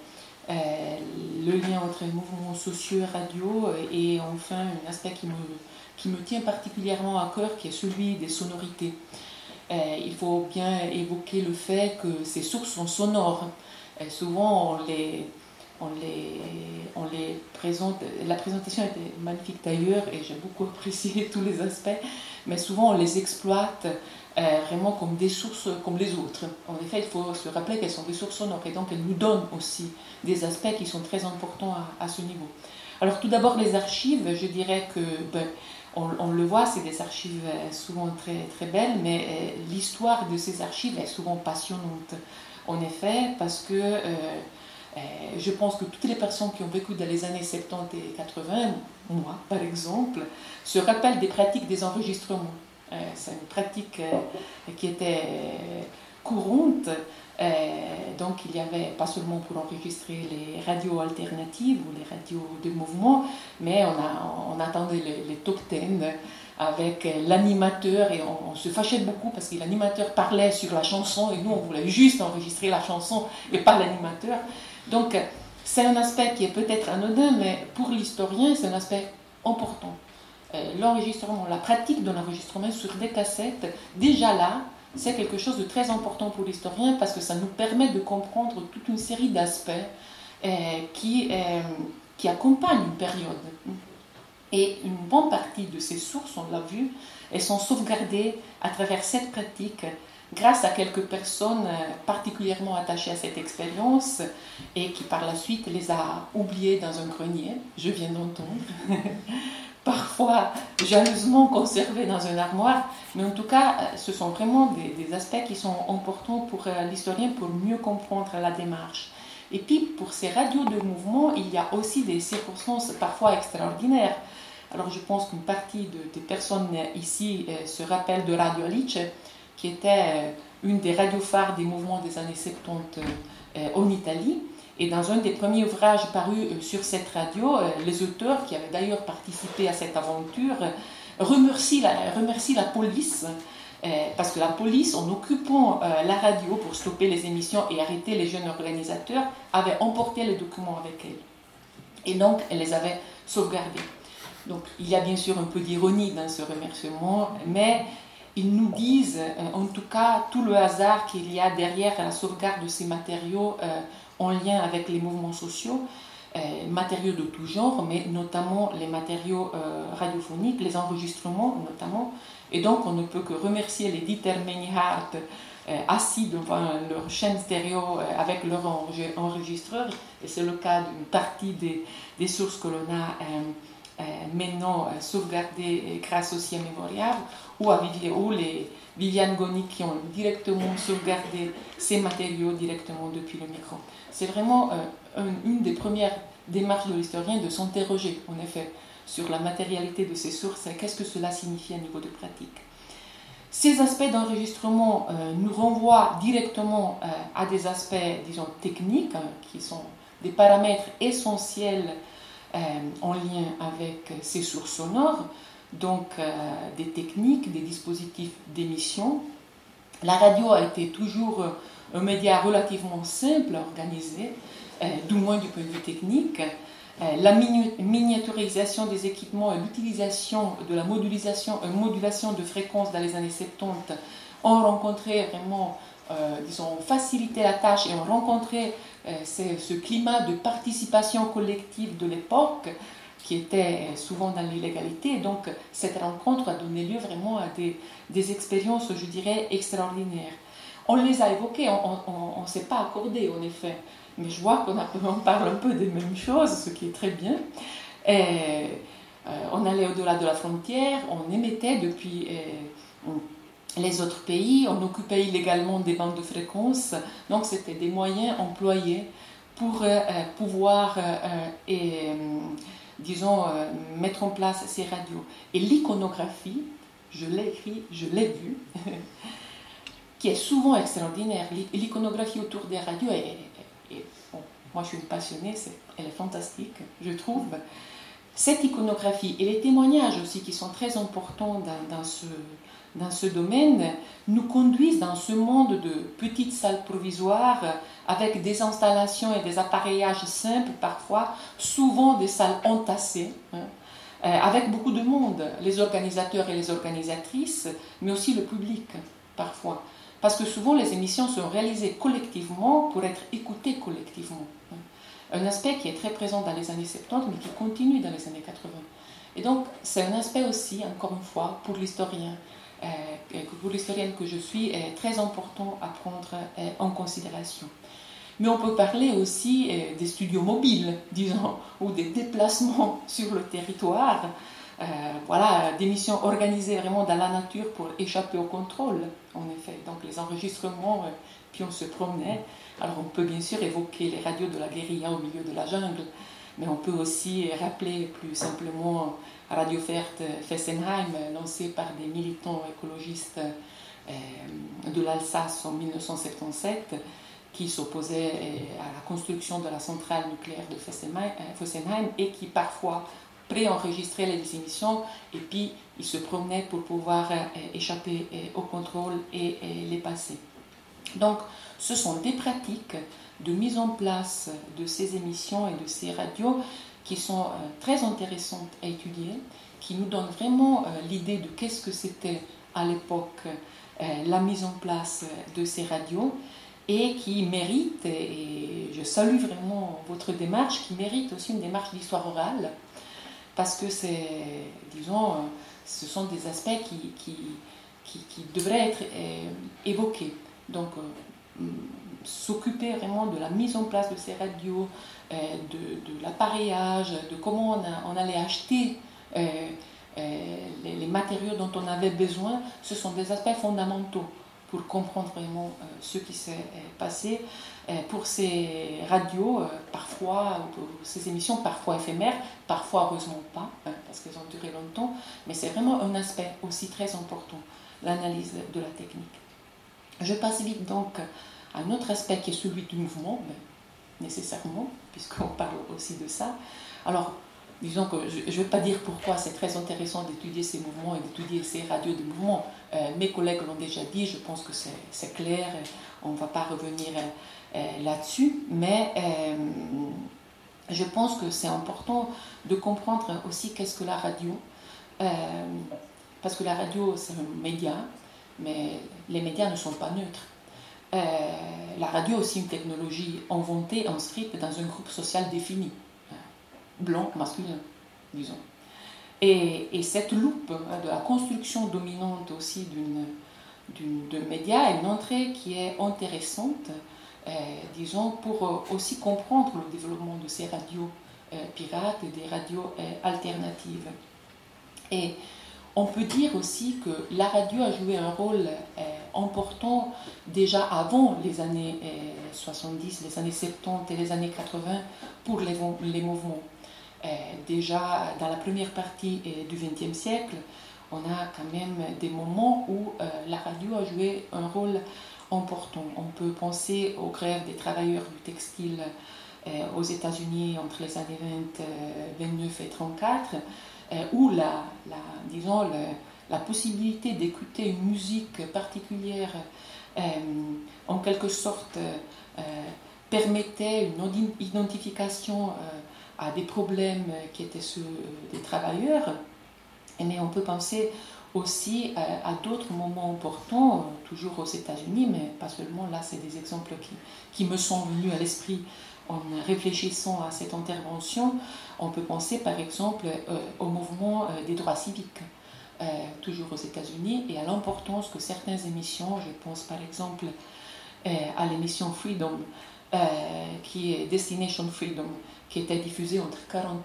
le lien entre les mouvements sociaux et radio, et enfin un aspect qui me tient particulièrement à cœur, qui est celui des sonorités. Il faut bien évoquer le fait que ces sources sont sonores. Souvent on les présente, la présentation était magnifique d'ailleurs et j'ai beaucoup apprécié tous les aspects, mais souvent on les exploite vraiment comme des sources comme les autres. En effet, il faut se rappeler qu'elles sont des sources sonores et donc elles nous donnent aussi des aspects qui sont très importants à ce niveau. Alors tout d'abord les archives, je dirais que on le voit, c'est des archives souvent très, très belles, mais l'histoire de ces archives est souvent passionnante. En effet, parce que je pense que toutes les personnes qui ont vécu dans les années 70 et 80, moi par exemple, se rappellent des pratiques des enregistrements. C'est une pratique qui était courante, donc il y avait pas seulement pour enregistrer les radios alternatives ou les radios de mouvement, mais on attendait les top 10 avec l'animateur et on se fâchait beaucoup parce que l'animateur parlait sur la chanson et nous on voulait juste enregistrer la chanson et pas l'animateur. Donc c'est un aspect qui est peut-être anodin, mais pour l'historien c'est un aspect important. L'enregistrement, la pratique de l'enregistrement sur des cassettes, déjà là, c'est quelque chose de très important pour l'historien parce que ça nous permet de comprendre toute une série d'aspects qui accompagnent une période. Et une bonne partie de ces sources, on l'a vu, elles sont sauvegardées à travers cette pratique grâce à quelques personnes particulièrement attachées à cette expérience et qui par la suite les a oubliées dans un grenier, je viens d'entendre. Parfois jalousement conservés dans une armoire, mais en tout cas, ce sont vraiment des aspects qui sont importants pour l'historien pour mieux comprendre la démarche. Et puis, pour ces radios de mouvement, il y a aussi des circonstances parfois extraordinaires. Alors, je pense qu'une partie des personnes ici se rappellent de Radio Alice, qui était une des radios phares des mouvements des années 70 en Italie. Et dans un des premiers ouvrages parus sur cette radio, les auteurs, qui avaient d'ailleurs participé à cette aventure, remercient la police, parce que la police, en occupant la radio pour stopper les émissions et arrêter les jeunes organisateurs, avait emporté les documents avec elle. Et donc, elle les avait sauvegardés. Donc, il y a bien sûr un peu d'ironie dans ce remerciement, mais ils nous disent, en tout cas, tout le hasard qu'il y a derrière la sauvegarde de ces matériaux en lien avec les mouvements sociaux. matériaux de tout genre, mais notamment les matériaux radiophoniques, les enregistrements notamment. Et donc, on ne peut que remercier les Dieter Meinhardt assis devant leur chaîne stéréo avec leur enregistreur. Et c'est le cas d'une partie des sources que l'on a maintenant sauvegardées grâce au CIE Memorial, ou les Viviane Goni qui ont directement sauvegardé ces matériaux directement depuis le micro. C'est vraiment une des premières démarches de l'historien de s'interroger, en effet, sur la matérialité de ces sources et qu'est-ce que cela signifie à niveau de pratique. Ces aspects d'enregistrement nous renvoient directement à des aspects, disons, techniques, qui sont des paramètres essentiels en lien avec ces sources sonores, donc des techniques, des dispositifs d'émission. La radio a été toujours un média relativement simple à organiser, du moins du point de vue technique. La miniaturisation des équipements et l'utilisation de la modulation de fréquences dans les années 70 ont rencontré vraiment, disons, facilité la tâche et ont rencontré ce climat de participation collective de l'époque qui était souvent dans l'illégalité. Donc cette rencontre a donné lieu vraiment à des expériences, je dirais, extraordinaires. On les a évoquées, on ne s'est pas accordé en effet. Mais je vois qu'on parle un peu des mêmes choses, ce qui est très bien. On allait au-delà de la frontière, on émettait depuis les autres pays, on occupait illégalement des bandes de fréquences. Donc c'était des moyens employés pour pouvoir, disons, mettre en place ces radios. Et l'iconographie, je l'ai écrit, je l'ai vu, qui est souvent extraordinaire. L'iconographie autour des radios bon, moi je suis une passionnée, elle est fantastique, je trouve. Cette iconographie et les témoignages aussi qui sont très importants dans ce domaine nous conduisent dans ce monde de petites salles provisoires avec des installations et des appareillages simples parfois, souvent des salles entassées, avec beaucoup de monde, les organisateurs et les organisatrices, mais aussi le public parfois. Parce que souvent, les émissions sont réalisées collectivement pour être écoutées collectivement. Un aspect qui est très présent dans les années 70, mais qui continue dans les années 80. Et donc, c'est un aspect aussi, encore une fois, pour l'historienne que je suis, est très important à prendre en considération. Mais on peut parler aussi des studios mobiles, disons, ou des déplacements sur le territoire. Voilà, des missions organisées vraiment dans la nature pour échapper au contrôle, en effet. Donc les enregistrements, puis on se promenait. Alors on peut bien sûr évoquer les radios de la guérilla au milieu de la jungle, mais on peut aussi rappeler plus simplement Radio Fessenheim, lancée par des militants écologistes de l'Alsace en 1977, qui s'opposaient à la construction de la centrale nucléaire de Fessenheim et qui parfois pré-enregistraient les émissions et puis ils se promenaient pour pouvoir échapper au contrôle et les passer. Donc ce sont des pratiques de mise en place de ces émissions et de ces radios qui sont très intéressantes à étudier, qui nous donnent vraiment l'idée de qu'est-ce que c'était à l'époque la mise en place de ces radios et qui méritent, et je salue vraiment votre démarche, qui mérite aussi une démarche d'histoire orale, parce que disons, ce sont des aspects qui devraient être évoqués. Donc, s'occuper vraiment de la mise en place de ces radios, de l'appareillage, de comment on allait acheter les matériaux dont on avait besoin, ce sont des aspects fondamentaux pour comprendre vraiment ce qui s'est passé pour ces radios, parfois, pour ces émissions parfois éphémères, parfois heureusement pas, parce qu'elles ont duré longtemps, mais c'est vraiment un aspect aussi très important, l'analyse de la technique. Je passe vite donc à un autre aspect qui est celui du mouvement, nécessairement, puisqu'on parle aussi de ça. Alors, disons que je ne vais pas dire pourquoi c'est très intéressant d'étudier ces mouvements et d'étudier ces radios de mouvement. Mes collègues l'ont déjà dit, je pense que c'est clair, on ne va pas revenir là-dessus, mais je pense que c'est important de comprendre aussi qu'est-ce que la radio, parce que la radio c'est un média, mais les médias ne sont pas neutres. La radio est aussi une technologie inventée, inscrite dans un groupe social défini. blanc, masculin, disons. Et cette loupe de la construction dominante aussi de médias est une entrée qui est intéressante, disons, pour aussi comprendre le développement de ces radios pirates et des radios alternatives. Et on peut dire aussi que la radio a joué un rôle important déjà avant les années 70, les années 70 et les années 80 pour les mouvements. Déjà dans la première partie du XXe siècle, on a quand même des moments où la radio a joué un rôle important. On peut penser aux grèves des travailleurs du textile aux États-Unis entre les années 29 et 34, où la possibilité d'écouter une musique particulière en quelque sorte permettait une identification à des problèmes qui étaient ceux des travailleurs. Mais on peut penser aussi à d'autres moments importants, toujours aux États-Unis, mais pas seulement. Là, c'est des exemples qui me sont venus à l'esprit en réfléchissant à cette intervention. On peut penser par exemple au mouvement des droits civiques, toujours aux États-Unis, et à l'importance que certaines émissions, je pense par exemple à l'émission Freedom, qui est Destination Freedom, qui était diffusée entre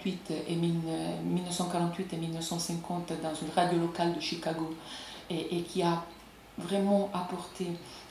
1948 et 1950 dans une radio locale de Chicago, et qui a vraiment apporté,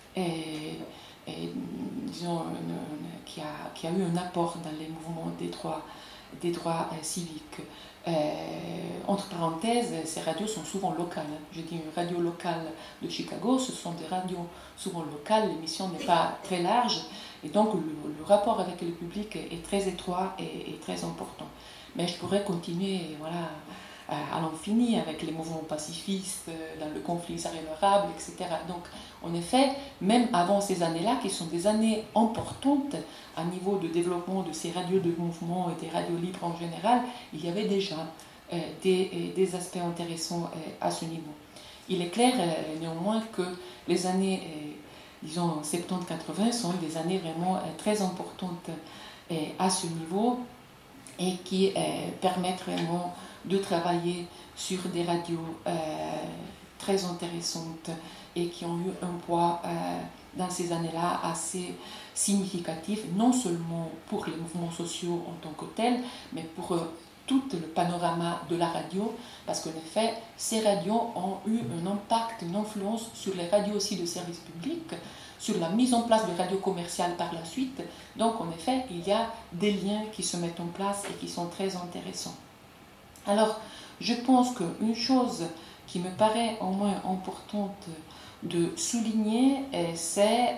disons, qui a eu un apport dans les mouvements des droits civiques. Entre parenthèses, ces radios sont souvent locales. Je dis une radio locale de Chicago, ce sont des radios souvent locales, l'émission n'est pas très large, et donc le rapport avec le public est très étroit et très important. Mais je pourrais continuer à l'infini avec les mouvements pacifistes dans le conflit israélo-arabe, etc. Donc, en effet, même avant ces années-là, qui sont des années importantes à niveau de développement de ces radios de mouvement et des radios libres en général, il y avait déjà des aspects intéressants à ce niveau. Il est clair néanmoins que les années, disons 70-80, sont des années vraiment très importantes à ce niveau et qui permettent vraiment de travailler sur des radios très intéressantes et qui ont eu un poids dans ces années-là assez significatif, non seulement pour les mouvements sociaux en tant que tels, mais pour tout le panorama de la radio, parce qu'en effet, ces radios ont eu un impact, une influence sur les radios aussi de service public, sur la mise en place de radios commerciales par la suite. Donc, en effet, il y a des liens qui se mettent en place et qui sont très intéressants. Alors, je pense qu'une chose qui me paraît au moins importante de souligner, c'est,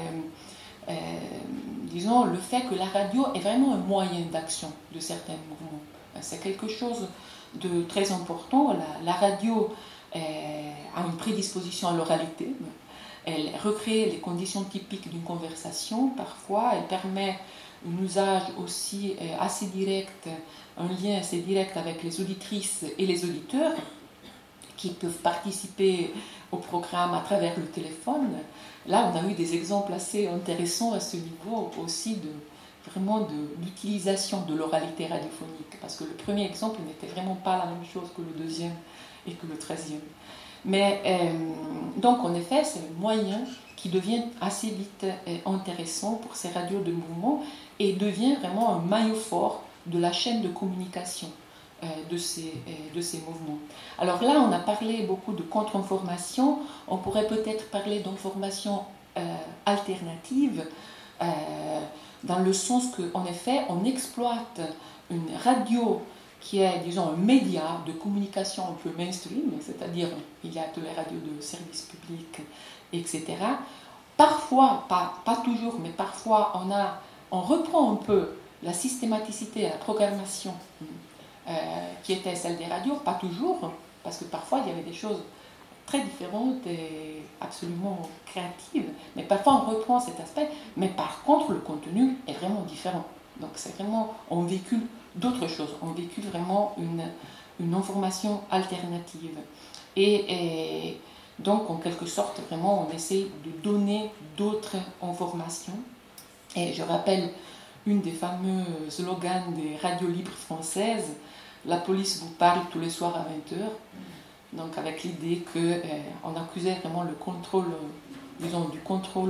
disons, le fait que la radio est vraiment un moyen d'action de certains mouvements. C'est quelque chose de très important. La radio a une prédisposition à l'oralité. Elle recrée les conditions typiques d'une conversation. Parfois, elle permet un usage aussi assez direct, un lien assez direct avec les auditrices et les auditeurs qui peuvent participer au programme à travers le téléphone. Là, on a eu des exemples assez intéressants à ce niveau aussi vraiment l'utilisation de l'oralité radiophonique, parce que le premier exemple n'était vraiment pas la même chose que le deuxième et que le 13e. Mais donc, en effet, c'est un moyen qui devient assez vite intéressant pour ces radios de mouvement et devient vraiment un maillon fort de la chaîne de communication de ces mouvements. Alors là, on a parlé beaucoup de contre-information, on pourrait peut-être parler d'information alternative, dans le sens qu'en effet, on exploite une radio qui est, disons, un média de communication un peu mainstream, c'est-à-dire il y a toutes les radios de service public, etc. Parfois, pas toujours, mais parfois, on reprend un peu la systématicité et la programmation qui était celle des radios, pas toujours, parce que parfois il y avait des choses très différentes et absolument créatives, mais parfois on reprend cet aspect, mais par contre le contenu est vraiment différent. Donc c'est vraiment, on véhicule d'autres choses, on véhicule vraiment une information alternative. Et donc en quelque sorte, vraiment, on essaie de donner d'autres informations. Et je rappelle une des fameux slogans des radios libres françaises, la police vous parle tous les soirs à 20h, donc avec l'idée qu'on accusait vraiment le contrôle, du contrôle,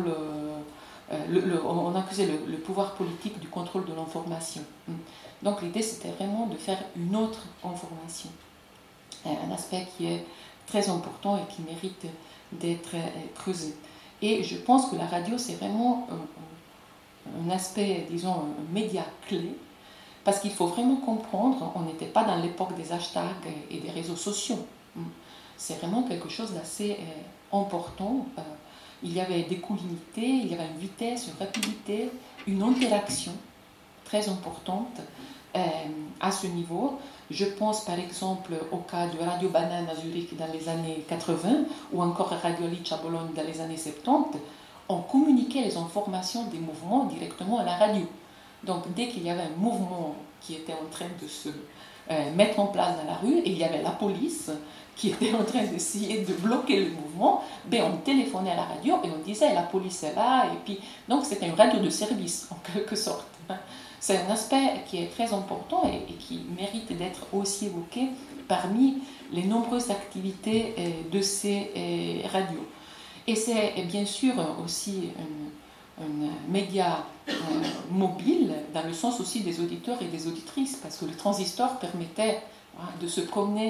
on accusait le pouvoir politique du contrôle de l'information. Donc l'idée c'était vraiment de faire une autre information, un aspect qui est très important et qui mérite d'être creusé. Et je pense que la radio c'est vraiment un aspect, disons, un média clé, parce qu'il faut vraiment comprendre, on n'était pas dans l'époque des hashtags et des réseaux sociaux. C'est vraiment quelque chose d'assez important. Il y avait des coulinité, il y avait une vitesse, une rapidité, une interaction très importante à ce niveau. Je pense par exemple au cas de Radio Banane à Zurich dans les années 80 ou encore Radio Licce à Bologne dans les années 70. On communiquait les informations des mouvements directement à la radio. Donc dès qu'il y avait un mouvement qui était en train de se mettre en place dans la rue, et il y avait la police qui était en train d'essayer de bloquer le mouvement, on téléphonait à la radio et on disait la police est là, et puis donc c'était une radio de service en quelque sorte. C'est un aspect qui est très important et qui mérite d'être aussi évoqué parmi les nombreuses activités de ces radios. Et c'est bien sûr aussi un média mobile dans le sens aussi des auditeurs et des auditrices, parce que le transistor permettait de se promener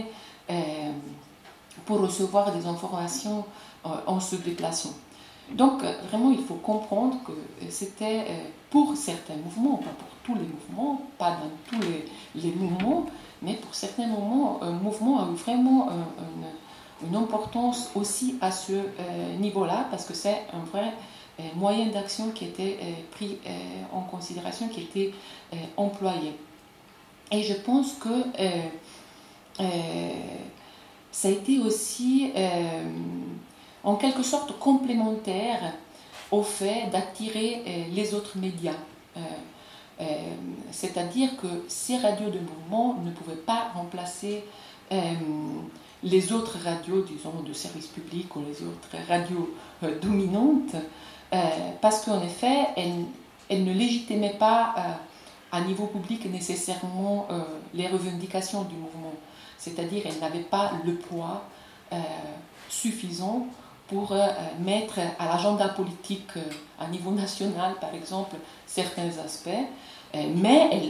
pour recevoir des informations en se déplaçant. Donc vraiment il faut comprendre que c'était pour certains mouvements, pas pour tous les mouvements, pas dans tous les mouvements, mais pour certains moments, un mouvement a eu vraiment une importance aussi à ce niveau-là, parce que c'est un vrai moyen d'action qui était pris en considération, qui était employé. Et je pense que ça a été aussi en quelque sorte complémentaire au fait d'attirer les autres médias. C'est-à-dire que ces radios de mouvement ne pouvaient pas remplacer les autres radios, disons, de service public ou les autres radios dominantes, parce qu'en effet, elles ne légitimaient pas à niveau public nécessairement les revendications du mouvement. C'est-à-dire qu'elles n'avaient pas le poids suffisant pour mettre à l'agenda politique à niveau national, par exemple, certains aspects, mais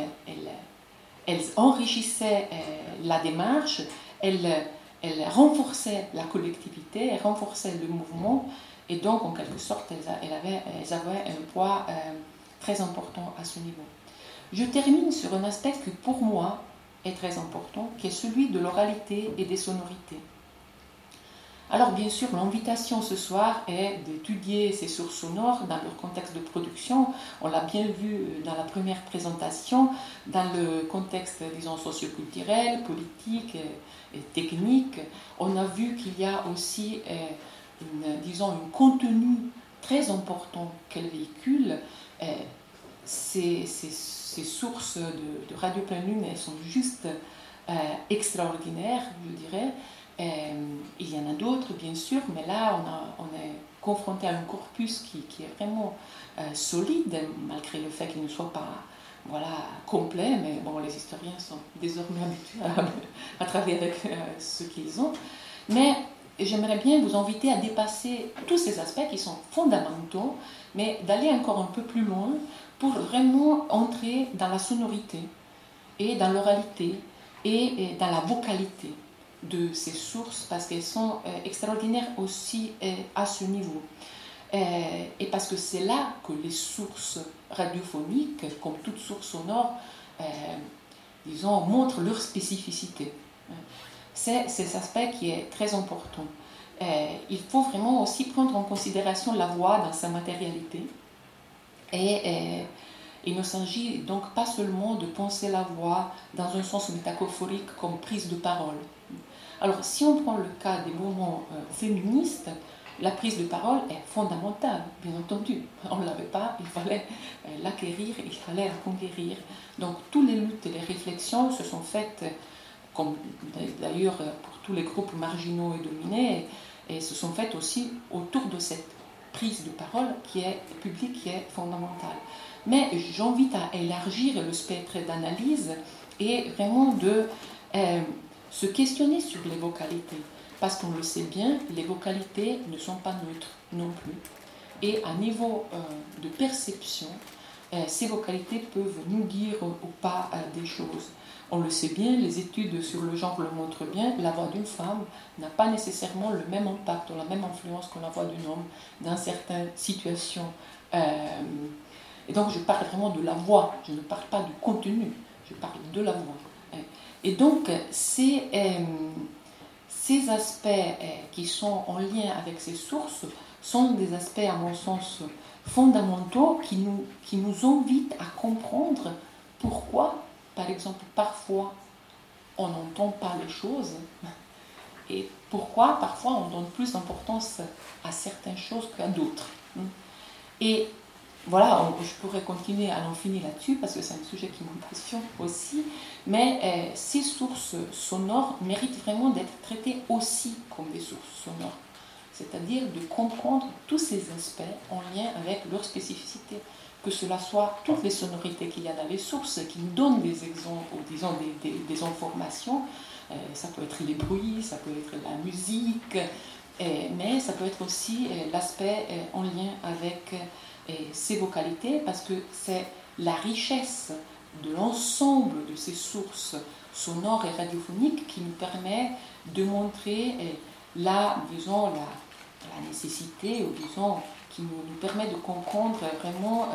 elles enrichissaient la démarche, elles renforçaient la collectivité, elles renforçaient le mouvement, et donc en quelque sorte elles avaient un poids très important à ce niveau. Je termine sur un aspect qui pour moi est très important, qui est celui de l'oralité et des sonorités. Alors bien sûr, l'invitation ce soir est d'étudier ces sources sonores dans leur contexte de production. On l'a bien vu dans la première présentation, dans le contexte, disons, socioculturel, politique et technique. On a vu qu'il y a aussi, un contenu très important qu'elle véhicule. Ces sources de Radio Pleine Lune, elles sont juste extraordinaires, je dirais. Il y en a d'autres, bien sûr, mais là, on est confronté à un corpus qui est vraiment solide, malgré le fait qu'il ne soit pas complet, mais bon, les historiens sont désormais habitués à travailler avec ce qu'ils ont. Mais j'aimerais bien vous inviter à dépasser tous ces aspects qui sont fondamentaux, mais d'aller encore un peu plus loin pour vraiment entrer dans la sonorité et dans l'oralité et dans la vocalité de ces sources, parce qu'elles sont extraordinaires aussi à ce niveau. Et parce que c'est là que les sources radiophoniques, comme toutes sources sonores, montrent leur spécificité. C'est cet aspect qui est très important. Il faut vraiment aussi prendre en considération la voix dans sa matérialité. Et il ne s'agit donc pas seulement de penser la voix dans un sens métaphorique comme prise de parole. Alors, si on prend le cas des mouvements féministes, la prise de parole est fondamentale, bien entendu. On ne l'avait pas, il fallait l'acquérir, il fallait la conquérir. Donc, toutes les luttes et les réflexions se sont faites, comme d'ailleurs pour tous les groupes marginaux et dominés, et se sont faites aussi autour de cette prise de parole qui est publique, qui est fondamentale. Mais j'invite à élargir le spectre d'analyse et vraiment de se questionner sur les vocalités. Parce qu'on le sait bien, les vocalités ne sont pas neutres non plus. Et à niveau de perception, ces vocalités peuvent nous dire ou pas des choses. On le sait bien, les études sur le genre le montrent bien, la voix d'une femme n'a pas nécessairement le même impact ou la même influence que la voix d'un homme dans certaines situations. Et donc je parle vraiment de la voix, je ne parle pas du contenu, je parle de la voix. Et donc ces aspects qui sont en lien avec ces sources sont des aspects, à mon sens, fondamentaux qui nous invitent à comprendre pourquoi, par exemple, parfois on n'entend pas les choses et pourquoi parfois on donne plus d'importance à certaines choses qu'à d'autres. Et voilà, je pourrais continuer à l'infini là-dessus parce que c'est un sujet qui me passionne aussi, mais ces sources sonores méritent vraiment d'être traitées aussi comme des sources sonores. C'est-à-dire de comprendre tous ces aspects en lien avec leur spécificité, que cela soit toutes les sonorités qu'il y a dans les sources, qui nous donnent des exemples, ou disons des informations, ça peut être les bruits, ça peut être la musique, mais ça peut être aussi l'aspect en lien avec ces vocalités, parce que c'est la richesse de l'ensemble de ces sources sonores et radiophoniques qui nous permet de montrer la nécessité, ou disons, qui nous permet de comprendre vraiment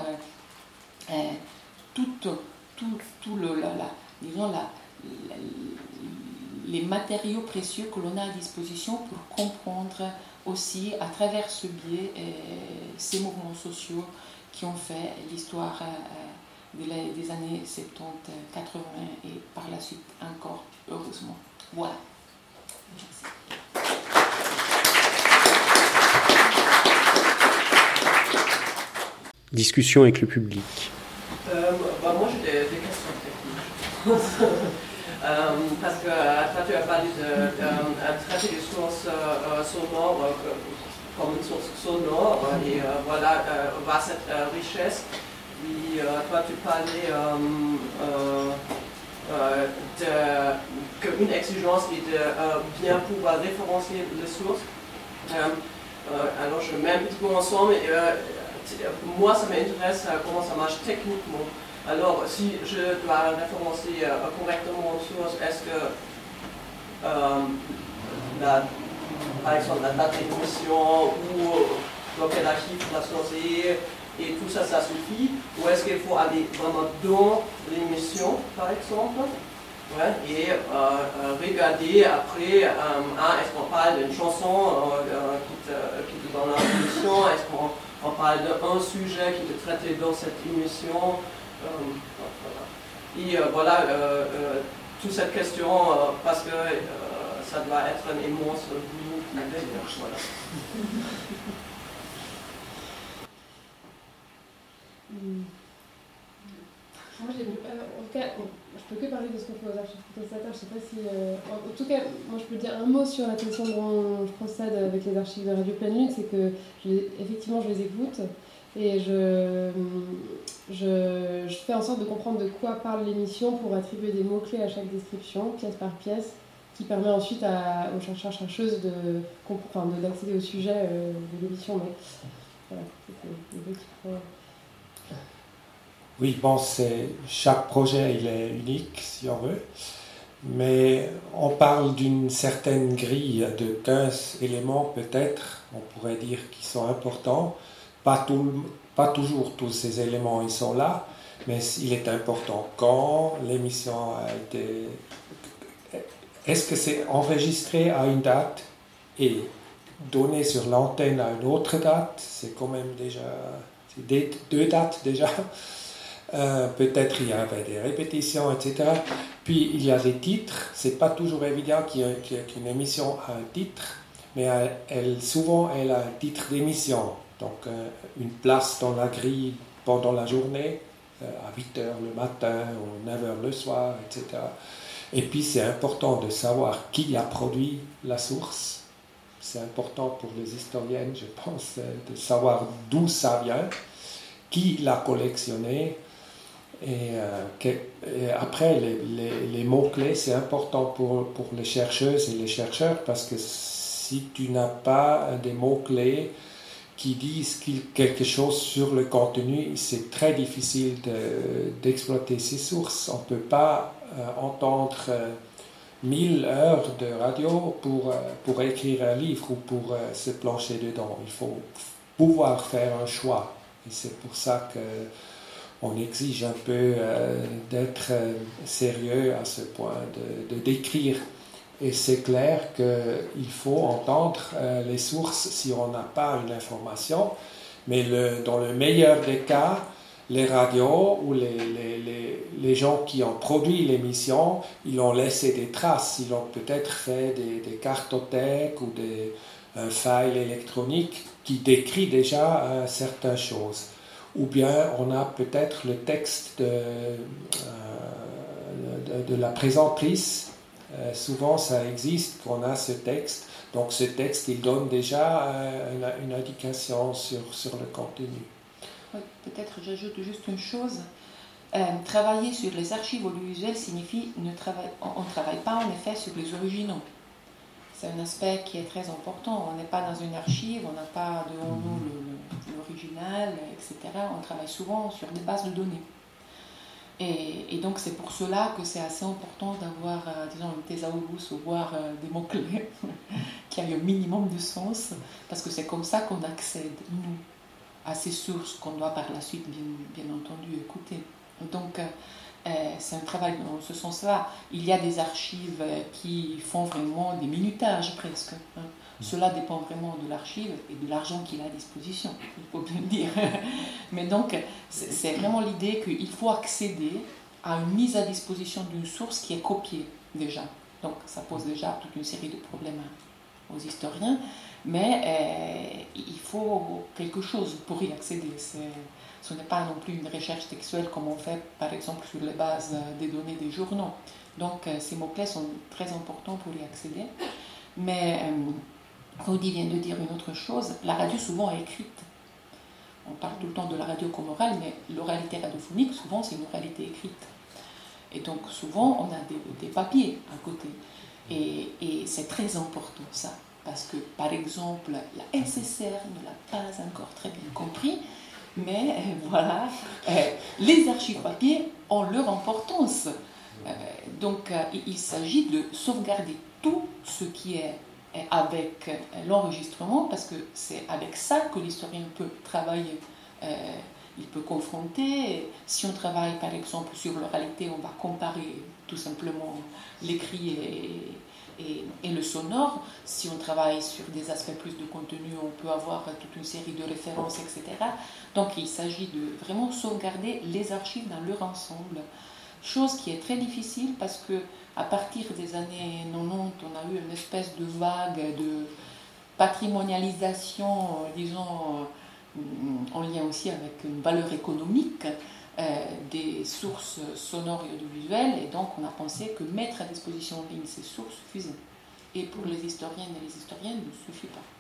les matériaux précieux que l'on a à disposition pour comprendre aussi à travers ce biais ces mouvements sociaux qui ont fait l'histoire des années 70, 80 et par la suite encore, heureusement. Voilà. Merci. Discussion avec le public. Moi j'ai des questions techniques. Parce que toi tu as parlé de traiter les sources sonores comme une source sonore et voilà voir cette richesse. Puis toi tu parlais qu'une exigence est de bien pouvoir référencier les sources. Alors je mets un petit peu ensemble. Moi, ça m'intéresse comment ça marche techniquement. Alors, si je dois référencer correctement une source, est-ce que, par exemple, la date d'émission ou dans quel archive la source est, et tout ça, ça suffit? Ou est-ce qu'il faut aller vraiment dans l'émission, par exemple, et regarder après, est-ce qu'on parle d'une chanson qui est dans l'émission, est-ce qu'on parle d'un sujet qui est traité dans cette émission, et voilà, toute cette question, parce que ça doit être un immense boulot d'ailleurs, voilà. Moi, en tout cas, je peux que parler de ce qu'on fait aux archives contestataires. Je sais pas si. En tout cas, moi, je peux dire un mot sur la façon dont je procède avec les archives de Radio Pleine Lune, c'est que effectivement, je les écoute et je fais en sorte de comprendre de quoi parle l'émission pour attribuer des mots-clés à chaque description, pièce par pièce, qui permet ensuite aux chercheurs-chercheuses d'accéder au sujet de l'émission. Donc, voilà, c'est le qui prend. Oui, bon, chaque projet il est unique, si on veut, mais on parle d'une certaine grille de 15 éléments peut-être, on pourrait dire, qui sont importants. Pas toujours tous ces éléments ils sont là, mais il est important quand l'émission a été... Est-ce que c'est enregistré à une date et donné sur l'antenne à une autre date? C'est quand même déjà... C'est deux dates déjà. Peut-être il y avait des répétitions, etc. Puis il y a des titres. C'est pas toujours évident qu'une émission a un titre, mais souvent elle a un titre d'émission. Donc une place dans la grille pendant la journée, à 8h le matin ou 9h le soir, etc. Et puis c'est important de savoir qui a produit la source. C'est important pour les historiennes, je pense, de savoir d'où ça vient, qui l'a collectionné. Et après, les mots-clés, c'est important pour les chercheuses et les chercheurs, parce que si tu n'as pas des mots-clés qui disent quelque chose sur le contenu, c'est très difficile d'exploiter ces sources. On ne peut pas entendre 1000 heures de radio pour écrire un livre ou pour se plancher dedans. Il faut pouvoir faire un choix. Et c'est pour ça qu'on exige un peu d'être sérieux à ce point, de décrire. Et c'est clair qu'il faut entendre les sources si on n'a pas une information. Mais dans le meilleur des cas, les radios ou les gens qui ont produit l'émission, ils ont laissé des traces. Ils ont peut-être fait des cartothèques ou un file électronique qui décrit déjà certaines choses. Ou bien on a peut-être le texte de la présentatrice. Souvent ça existe qu'on a ce texte. Donc ce texte, il donne déjà une indication sur le contenu. Oui, peut-être j'ajoute juste une chose. Travailler sur les archives audiovisuelles signifie on ne travaille pas en effet sur les originaux. C'est un aspect qui est très important. On n'est pas dans une archive, on n'a pas devant nous l'original, etc. On travaille souvent sur des bases de données. Et donc c'est pour cela que c'est assez important d'avoir, disons, une thésaurus ou voire des mots-clés qui aient un minimum de sens, parce que c'est comme ça qu'on accède, nous, à ces sources qu'on doit par la suite, bien entendu, écouter. Donc c'est un travail dans ce sens-là. Il y a des archives qui font vraiment des minutages presque. Cela dépend vraiment de l'archive et de l'argent qu'il a à disposition, il faut bien le dire. Mais donc, c'est vraiment l'idée qu'il faut accéder à une mise à disposition d'une source qui est copiée déjà. Donc, ça pose déjà toute une série de problèmes aux historiens, mais il faut quelque chose pour y accéder. Ce n'est pas non plus une recherche textuelle comme on fait, par exemple, sur les bases des données des journaux. Donc, ces mots-clés sont très importants pour y accéder. Mais Rudy vient de dire une autre chose, la radio souvent est écrite. On parle tout le temps de la radio comme orale, mais l'oralité radiophonique, souvent, c'est une oralité écrite. Et donc, souvent, on a des papiers à côté. Et c'est très important, ça. Parce que, par exemple, la SSR ne l'a pas encore très bien compris, mais voilà, les archives papier ont leur importance. Donc, il s'agit de sauvegarder tout ce qui est avec l'enregistrement, parce que c'est avec ça que l'historien peut travailler. Il peut confronter. Si on travaille par exemple sur l'oralité, on va comparer tout simplement l'écrit et le sonore. Si on travaille sur des aspects plus de contenu, on peut avoir toute une série de références, etc. Donc il s'agit de vraiment sauvegarder les archives dans leur ensemble. Chose qui est très difficile parce que à partir des années 90, on a eu une espèce de vague de patrimonialisation, disons, en lien aussi avec une valeur économique des sources sonores et audiovisuelles. Et donc, on a pensé que mettre à disposition en ligne ces sources suffisait. Et pour les historiennes et les historiens, ne suffit pas.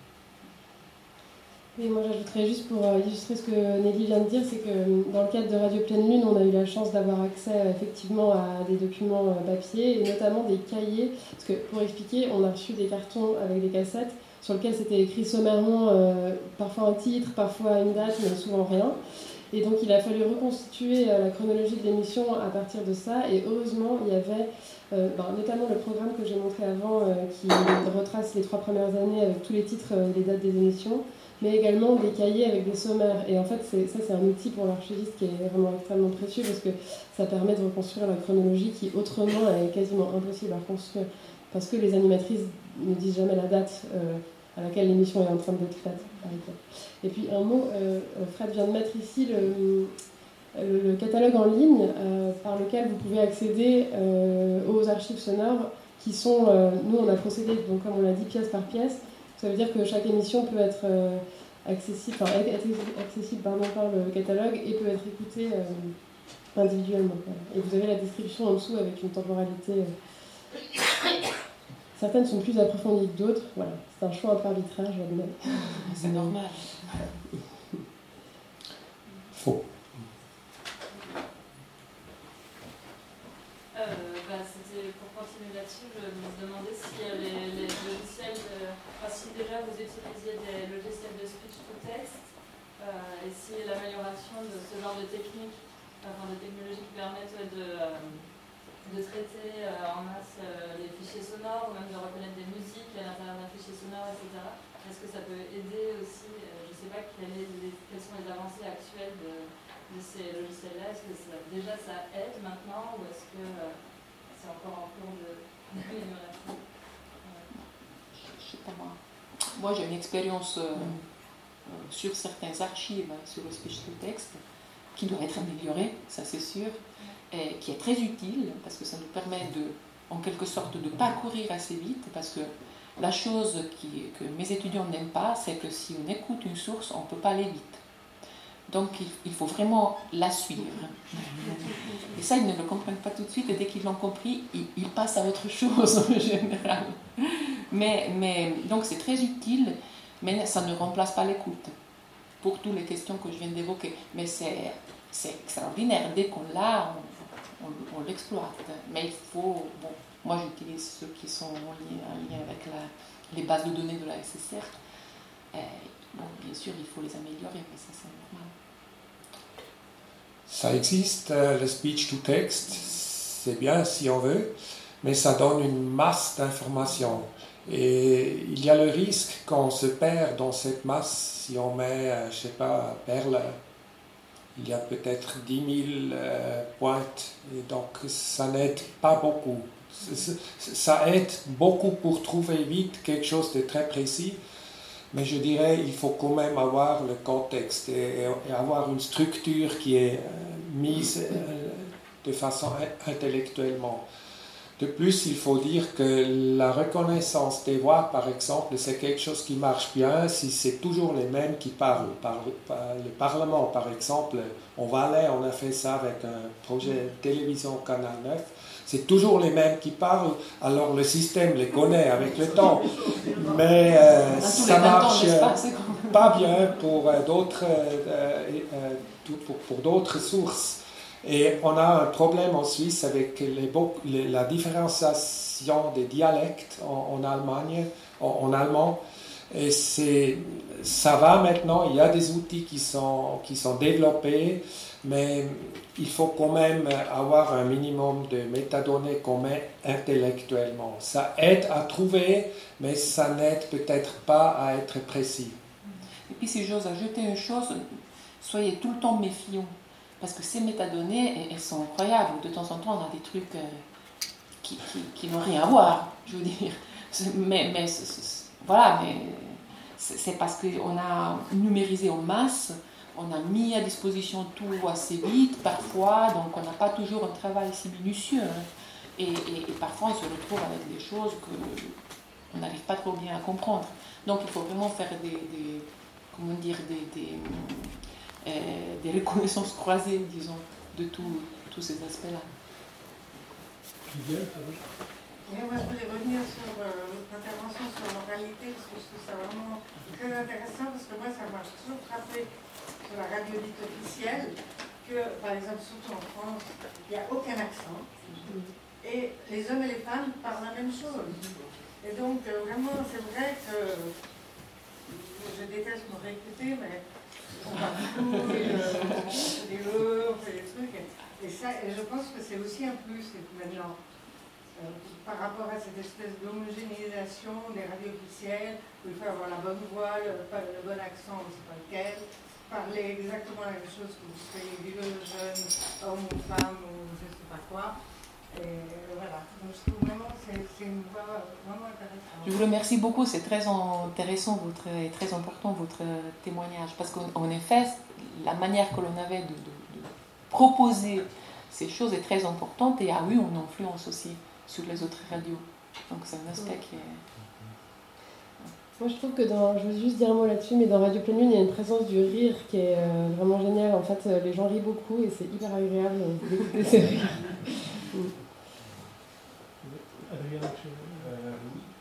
Oui, moi j'ajouterais juste pour illustrer ce que Nelly vient de dire, c'est que dans le cadre de Radio Pleine Lune, on a eu la chance d'avoir accès effectivement à des documents papier et notamment des cahiers, parce que pour expliquer, on a reçu des cartons avec des cassettes sur lesquels c'était écrit sommairement, parfois un titre, parfois une date, mais souvent rien. Et donc il a fallu reconstituer la chronologie de l'émission à partir de ça, et heureusement il y avait notamment le programme que j'ai montré avant qui retrace les 3 premières années avec tous les titres et les dates des émissions, mais également des cahiers avec des sommaires. Et en fait, c'est un outil pour l'archiviste qui est vraiment extrêmement précieux parce que ça permet de reconstruire la chronologie qui, autrement, est quasiment impossible à reconstruire. Parce que les animatrices ne disent jamais la date à laquelle l'émission est en train d'être faite. Et puis, un mot, Fred vient de mettre ici le catalogue en ligne par lequel vous pouvez accéder aux archives sonores qui sont, nous on a procédé, donc comme on l'a dit, pièce par pièce. Ça veut dire que chaque émission peut être accessible par le catalogue et peut être écoutée individuellement. Et vous avez la description en dessous avec une temporalité Certaines sont plus approfondies que d'autres. Voilà, c'est un choix un peu arbitraire, je l'admets. C'est normal. Faux. C'était pour continuer là-dessus, je me demandais si les logiciels, si déjà vous utilisiez des logiciels de speech-to-text, et si l'amélioration de ce genre de techniques, de technologies qui permettent de traiter en masse les fichiers sonores, ou même de reconnaître des musiques à l'intérieur d'un fichier sonore, etc. Est-ce que ça peut aider aussi, je ne sais pas quelles sont les avancées actuelles de ces logiciels-là, est-ce que déjà ça aide maintenant, ou est-ce que c'est encore en cours d'amélioration? Je sais pas moi. Moi j'ai une expérience sur certains archives, sur le speech to text, qui doit être améliorée, ça c'est sûr, et qui est très utile parce que ça nous permet en quelque sorte de parcourir assez vite, parce que la chose que mes étudiants n'aiment pas, c'est que si on écoute une source, on ne peut pas aller vite. Donc il faut vraiment la suivre. Et ça, ils ne le comprennent pas tout de suite, et dès qu'ils l'ont compris, ils passent à autre chose en général. Mais donc c'est très utile, mais ça ne remplace pas l'écoute, pour toutes les questions que je viens d'évoquer. Mais c'est extraordinaire, dès qu'on l'a, on l'exploite. Mais il faut... Bon, moi j'utilise ceux qui sont en lien avec les bases de données de la SSR. Bon, bien sûr, il faut les améliorer, mais ça c'est normal. Ça existe, le speech to text, c'est bien si on veut, mais ça donne une masse d'informations. Et il y a le risque qu'on se perd dans cette masse si on met, je ne sais pas, Perle, il y a peut-être 10 000 pointes, et donc ça n'aide pas beaucoup. Ça aide beaucoup pour trouver vite quelque chose de très précis, mais je dirais il faut quand même avoir le contexte et avoir une structure qui est mise de façon intellectuellement. De plus, il faut dire que la reconnaissance des voix, par exemple, c'est quelque chose qui marche bien si c'est toujours les mêmes qui parlent. Le Parlement, par exemple, au Valais, on a fait ça avec un projet de télévision Canal 9. C'est toujours les mêmes qui parlent, alors le système les connaît avec le temps. Mais ça marche pas bien pour d'autres sources. Et on a un problème en Suisse avec la différenciation des dialectes en Allemagne, en allemand. Et ça va maintenant, il y a des outils qui sont développés, mais il faut quand même avoir un minimum de métadonnées qu'on met intellectuellement. Ça aide à trouver, mais ça n'aide peut-être pas à être précis. Et puis si j'ose ajouter une chose, soyez tout le temps méfiants, parce que ces métadonnées, elles sont incroyables. De temps en temps, on a des trucs qui n'ont rien à voir, je veux dire. Mais voilà, mais c'est parce qu'on a numérisé en masse, on a mis à disposition tout assez vite, parfois, donc on n'a pas toujours un travail si minutieux. Hein. Et parfois, on se retrouve avec des choses qu'on n'arrive pas trop bien à comprendre. Donc, il faut vraiment faire des reconnaissances croisées, disons, de tous ces aspects-là. Oui, moi je voulais revenir sur votre intervention sur l'oralité, parce que je trouve ça vraiment très intéressant, parce que moi ça m'a toujours frappé sur la radio dite officielle, que par exemple, surtout en France, il n'y a aucun accent, et les hommes et les femmes parlent la même chose. Et donc vraiment, c'est vrai que je déteste me réécouter, mais on parle beaucoup, on fait des on fait des trucs, et je pense que c'est aussi un plus maintenant. Par rapport à cette espèce d'homogénéisation des radios officielles, où il faut avoir la bonne voix, le bon accent, on ne sait pas lequel, parler exactement la même chose que vous soyez vieux, jeune, homme ou femme, ou je ne sais pas quoi. Et voilà, donc je trouve vraiment que c'est une voix vraiment intéressante. Je vous remercie beaucoup, c'est très intéressant et très important votre témoignage, parce qu'en effet, la manière que l'on avait de proposer ces choses est très importante et a eu une influence aussi sur les autres radios. Donc c'est un aspect qui est... Moi je trouve que je veux juste dire un mot là-dessus, mais dans Radio Pleine Lune, il y a une présence du rire qui est vraiment géniale. En fait, les gens rient beaucoup et c'est hyper agréable d'écouter ces rires. Adrien,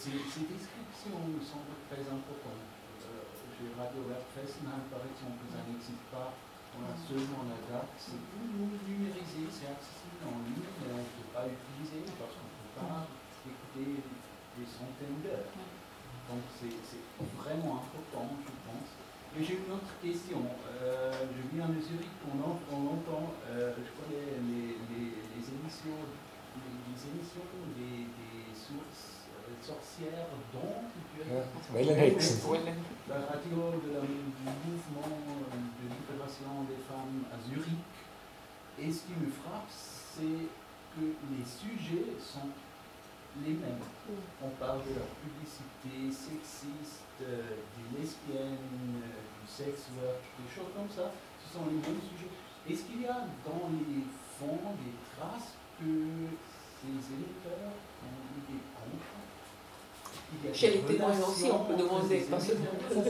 ces descriptions sont très importantes. Chez Radio Vert Fessenheim, par exemple, ça n'existe pas. On a seulement la date. C'est tout numérisé, c'est accessible en ligne, mais on ne peut pas utiliser parce qu'on ne peut pas écouter des centaines d'heures. Donc c'est vraiment important, je pense. Et j'ai une autre question. Je vis en Zurich, on entend, je connais les émissions des sources sorcières dont Wellenhexen. La radio du mouvement de libération des femmes à Zurich. Et ce qui me frappe, c'est que les sujets sont les mêmes. On parle de la publicité sexiste, des lesbiennes, du sex work, des choses comme ça. Ce sont les mêmes sujets. Est-ce qu'il y a dans les fonds des traces que ces électeurs ont été contre? Chez les témoins aussi, on peut demander, pas seulement.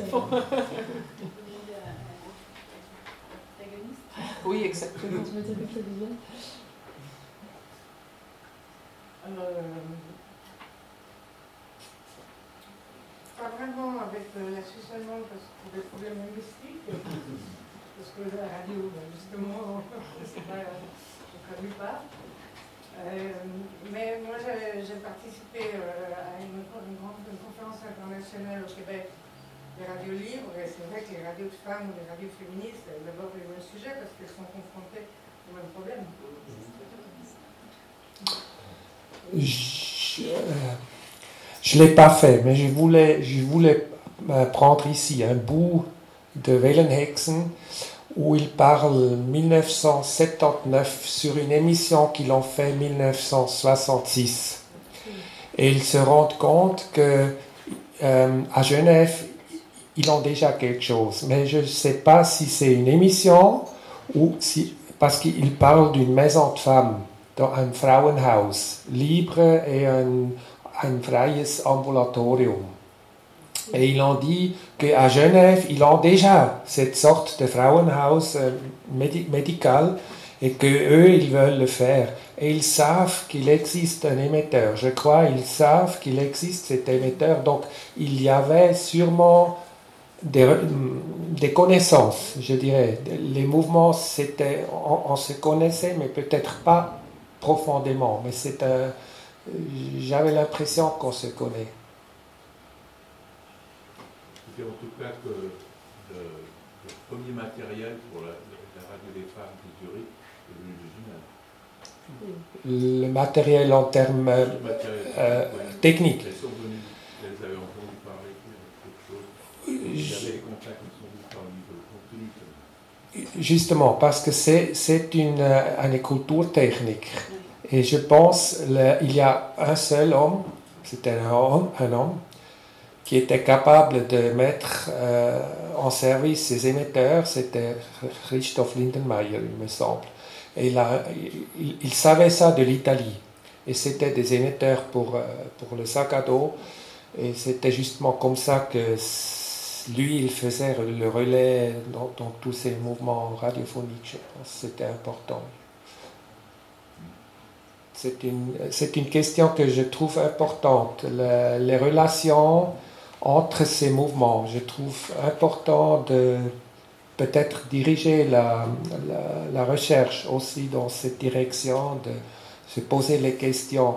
Oui, exactement. Tu veux dire que ça devient Pas vraiment avec la Suisse allemande pour des problèmes linguistiques, parce que la radio, justement, c'est pas, je ne traduis pas. Mais moi, j'ai participé à une conférence internationale au Québec des radios libres, et c'est vrai que les radios de femmes ou les radios féministes, elles abordent les mêmes sujets parce qu'elles sont confrontées aux mêmes problèmes. Je ne l'ai pas fait, mais je voulais prendre ici un bout de Wellenhexen où il parle 1979 sur une émission qu'ils ont fait 1966. Et ils se rendent compte que à Genève, ils ont déjà quelque chose. Mais je ne sais pas si c'est une émission ou si... Parce qu'ils parlent d'une maison de femmes, dans un Frauenhaus, libre et un freies ambulatorium. Et ils ont dit qu'à Genève, ils ont déjà cette sorte de Frauenhaus médical et qu'eux, ils veulent le faire. Et ils savent qu'il existe un émetteur. Je crois qu'ils savent qu'il existe cet émetteur. Donc, il y avait sûrement des connaissances, je dirais. Les mouvements, c'était, on se connaissait, mais peut-être pas profondément. Mais j'avais l'impression qu'on se connaît. En tout cas que le premier matériel pour la radio des femmes de Zurich est venu de Genève. Le matériel en termes techniques. Elles sont venues, elles avaient entendu parler de quelque chose. Il y avait des contacts qui sont venus par le niveau contenu. Justement, parce que c'est une culture technique. Et je pense il y a un seul homme, c'était un homme, qui était capable de mettre en service ces émetteurs, c'était Christoph Lindenmayer, il me semble. Et il savait ça de l'Italie. Et c'était des émetteurs pour le sac à dos. Et c'était justement comme ça que lui, il faisait le relais dans tous ces mouvements radiophoniques. Je pense que c'était important. C'est une question que je trouve importante. Les relations entre ces mouvements. Je trouve important de peut-être diriger la recherche aussi dans cette direction, de se poser les questions,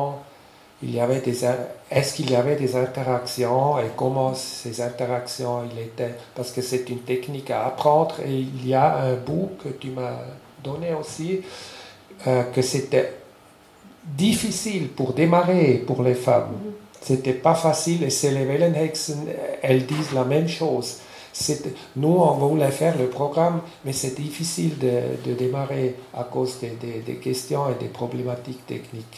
est-ce qu'il y avait des interactions et comment ces interactions il étaient, parce que c'est une technique à apprendre et il y a un bout que tu m'as donné aussi, que c'était difficile pour démarrer pour les femmes. C'était pas facile et c'est les Wellenhexen, elles disent la même chose. Nous, on voulait faire le programme, mais c'est difficile de démarrer à cause des questions et des problématiques techniques.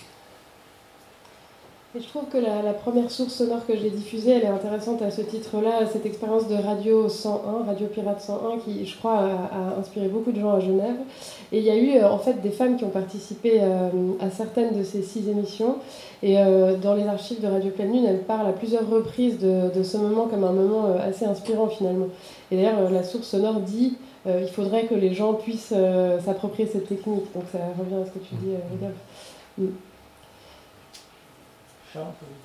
Et je trouve que la première source sonore que j'ai diffusée, elle est intéressante à ce titre-là, cette expérience de Radio 101, Radio Pirate 101, qui, je crois, a inspiré beaucoup de gens à Genève. Et il y a eu, en fait, des femmes qui ont participé à certaines de ces 6 émissions. Et dans les archives de Radio Pleine Lune, elles parlent à plusieurs reprises de ce moment comme un moment assez inspirant, finalement. Et d'ailleurs, la source sonore dit il faudrait que les gens puissent s'approprier cette technique. Donc ça revient à ce que tu dis, Rodolphe.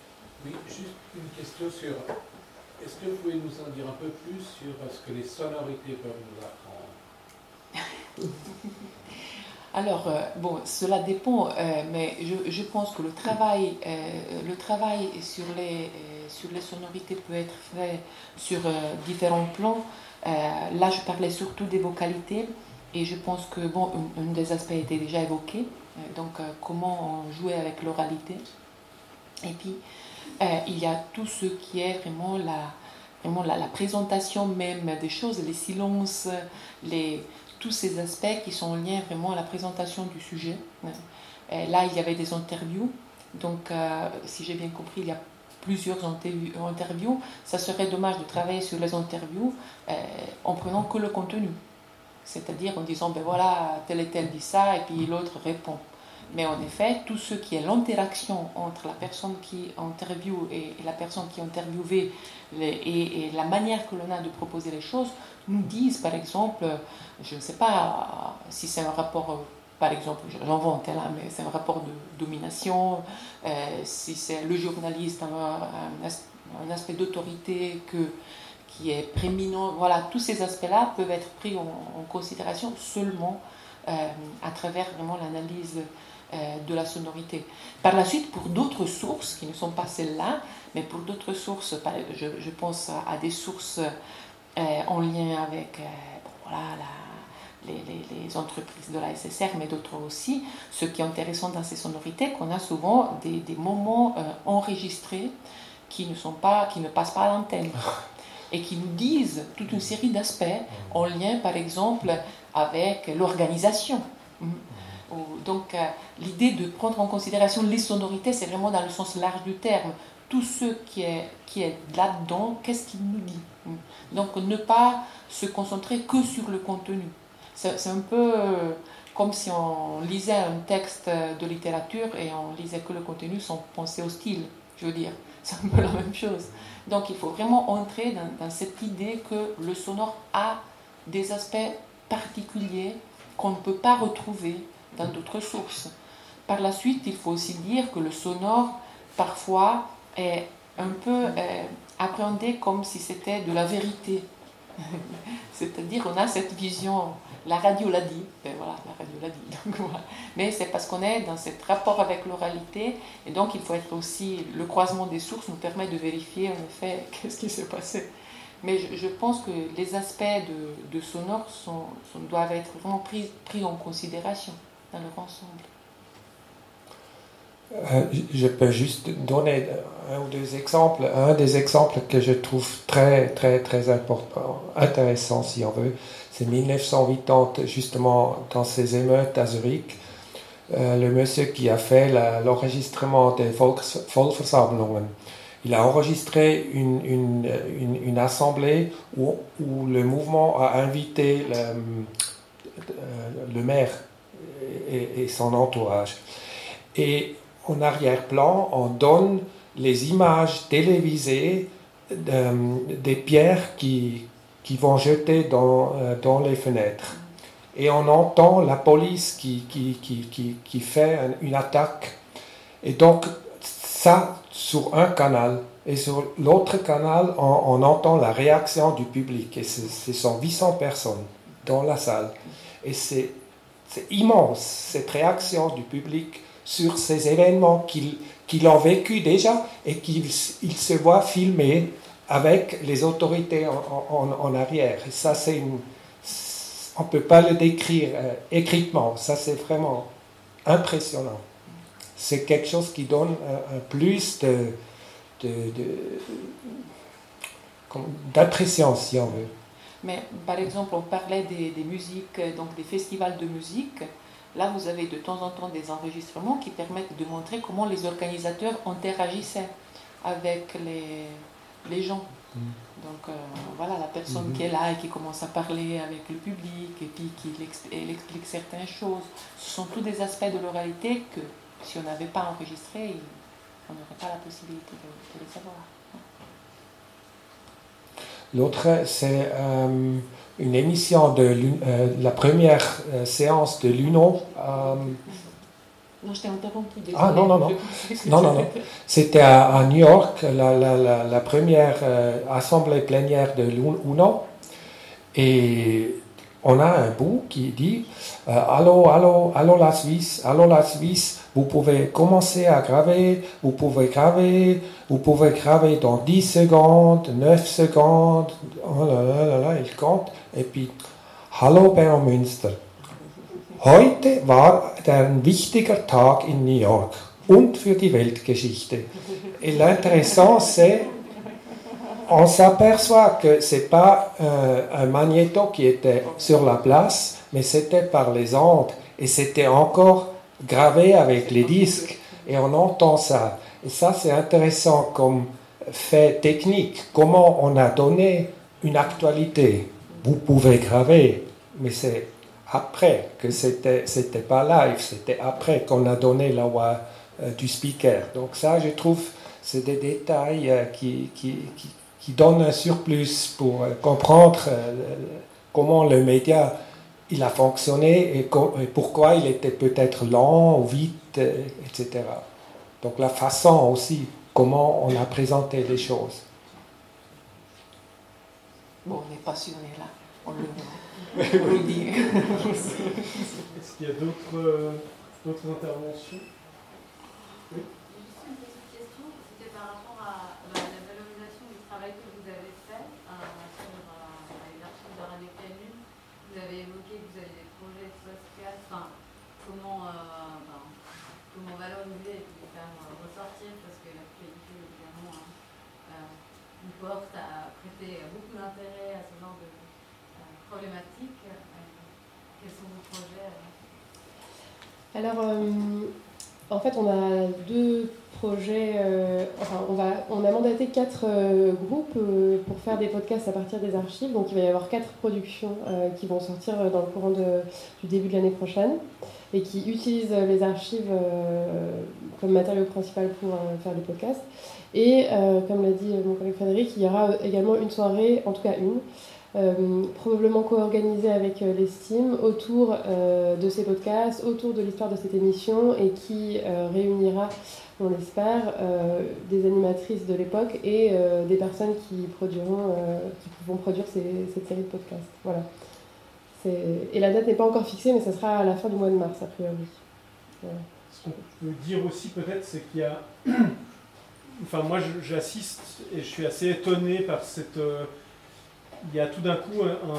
Oui, juste une question sur... Est-ce que vous pouvez nous en dire un peu plus sur ce que les sonorités peuvent nous apprendre? Alors, bon, cela dépend, mais je pense que le travail sur les sonorités peut être fait sur différents plans. Là, je parlais surtout des vocalités, et je pense que, bon, un des aspects était déjà évoqué, donc comment jouer avec l'oralité. Et puis, il y a tout ce qui est vraiment la présentation même des choses, les silences, tous ces aspects qui sont en lien vraiment à la présentation du sujet. Là, il y avait des interviews, donc si j'ai bien compris, il y a plusieurs interviews. Ça serait dommage de travailler sur les interviews en prenant que le contenu, c'est-à-dire en disant, ben voilà, tel et tel dit ça, et puis l'autre répond. Mais en effet, tout ce qui est l'interaction entre la personne qui interviewe et la personne qui est interviewée et la manière que l'on a de proposer les choses nous disent, par exemple, je ne sais pas si c'est un rapport, par exemple, j'invente là, mais c'est un rapport de domination, si c'est le journaliste, un aspect d'autorité qui est prééminent. Voilà, tous ces aspects-là peuvent être pris en considération seulement à travers vraiment l'analyse de la sonorité. Par la suite, pour d'autres sources qui ne sont pas celles-là, mais pour d'autres sources, je pense à des sources en lien avec les entreprises de la SSR, mais d'autres aussi. Ce qui est intéressant dans ces sonorités, qu'on a souvent des moments enregistrés qui ne passent pas à l'antenne et qui nous disent toute une série d'aspects en lien, par exemple, avec l'organisation. Donc, l'idée de prendre en considération les sonorités, c'est vraiment dans le sens large du terme. Tout ce qui est là-dedans, qu'est-ce qu'il nous dit? Donc, ne pas se concentrer que sur le contenu. C'est un peu comme si on lisait un texte de littérature et on lisait que le contenu sans penser au style, je veux dire. C'est un peu la même chose. Donc, il faut vraiment entrer dans cette idée que le sonore a des aspects particuliers qu'on ne peut pas retrouver dans d'autres sources. Par la suite, il faut aussi dire que le sonore, parfois, est un peu appréhendé comme si c'était de la vérité. C'est-à-dire, on a cette vision, la radio l'a dit, ben voilà, la radio l'a dit. Donc, voilà. Mais c'est parce qu'on est dans ce rapport avec l'oralité, et donc il faut être aussi, le croisement des sources nous permet de vérifier en effet qu'est-ce qui s'est passé. Mais je pense que les aspects de sonore doivent être vraiment pris en considération dans leur ensemble. Je peux juste donner un ou deux exemples. Un des exemples que je trouve très, très, très intéressant, si on veut, c'est 1980, justement, dans ces émeutes à Zurich. Le monsieur qui a fait l'enregistrement des Volksversammlungen, il a enregistré une assemblée où le mouvement a invité le maire et son entourage. Et en arrière-plan, on donne les images télévisées des pierres qui vont jeter dans les fenêtres. Et on entend la police qui fait une attaque. Et donc, ça, sur un canal. Et sur l'autre canal, on entend la réaction du public. Et ce sont 800 personnes dans la salle. Et c'est immense, cette réaction du public sur ces événements qu'il ont vécu déjà et qu'il se voit filmer avec les autorités en arrière. Et ça, on ne peut pas le décrire écritement. Ça, c'est vraiment impressionnant. C'est quelque chose qui donne un plus d'impression, si on veut. Mais par exemple, on parlait des musiques, donc des festivals de musique. Là, vous avez de temps en temps des enregistrements qui permettent de montrer comment les organisateurs interagissaient avec les gens. Donc voilà, la personne qui est là et qui commence à parler avec le public et puis elle explique certaines choses. Ce sont tous des aspects de l'oralité que si on n'avait pas enregistré, on n'aurait pas la possibilité de les savoir. L'autre, c'est une émission de la première séance de l'UNO Non, je t'ai interrompu. Désolé. Ah non. Non. C'était à New York, la première assemblée plénière de l'UNO. Et on a un bout qui dit allô la Suisse, vous pouvez commencer à graver, vous pouvez graver dans 10 secondes, 9 secondes, oh là, il compte. Et puis, hallo Benno Münster. Heute war ein wichtiger Tag in New York und für die Weltgeschichte. Et l'intéressant, c'est on s'aperçoit que ce n'est pas un magnéto qui était sur la place, mais c'était par les ondes et c'était encore gravé avec les disques et on entend ça. Et ça, c'est intéressant comme fait technique. Comment on a donné une actualité. Vous pouvez graver, mais c'est après que c'était pas live, c'était après qu'on a donné la voix du speaker. Donc ça, je trouve, c'est des détails qui donnent un surplus pour comprendre comment le média il a fonctionné et pourquoi il était peut-être lent ou vite, etc. Donc la façon aussi, comment on a présenté les choses. Bon, on est passionné là, on le dit. Est-ce qu'il y a d'autres interventions? Oui. Juste une petite question, c'était par rapport à la valorisation du travail que vous avez fait sur les archives de Radio Canu. Vous avez évoqué que vous avez des projets de podcast, comment valoriser et puis faire ressortir, parce que l'actualité évidemment nous porte à prêter beaucoup d'intérêt à ce genre de problématiques. Quels sont vos projets? Alors, en fait, on a 2 projets. On a mandaté 4 groupes pour faire des podcasts à partir des archives. Donc, il va y avoir 4 productions qui vont sortir dans le courant du début de l'année prochaine et qui utilisent les archives comme matériau principal pour faire des podcasts. Et comme l'a dit mon collègue Frédéric, il y aura également une soirée, en tout cas une, probablement co-organisée avec les STEAM autour de ces podcasts, autour de l'histoire de cette émission et qui réunira, on l'espère, des animatrices de l'époque et des personnes qui vont produire cette série de podcasts. Voilà. Et la date n'est pas encore fixée, mais ça sera à la fin du mois de mars, a priori. Voilà. Ce qu'on peut dire aussi peut-être, c'est qu'il y a... Enfin, moi, j'assiste et je suis assez étonné par cette... Il y a tout d'un coup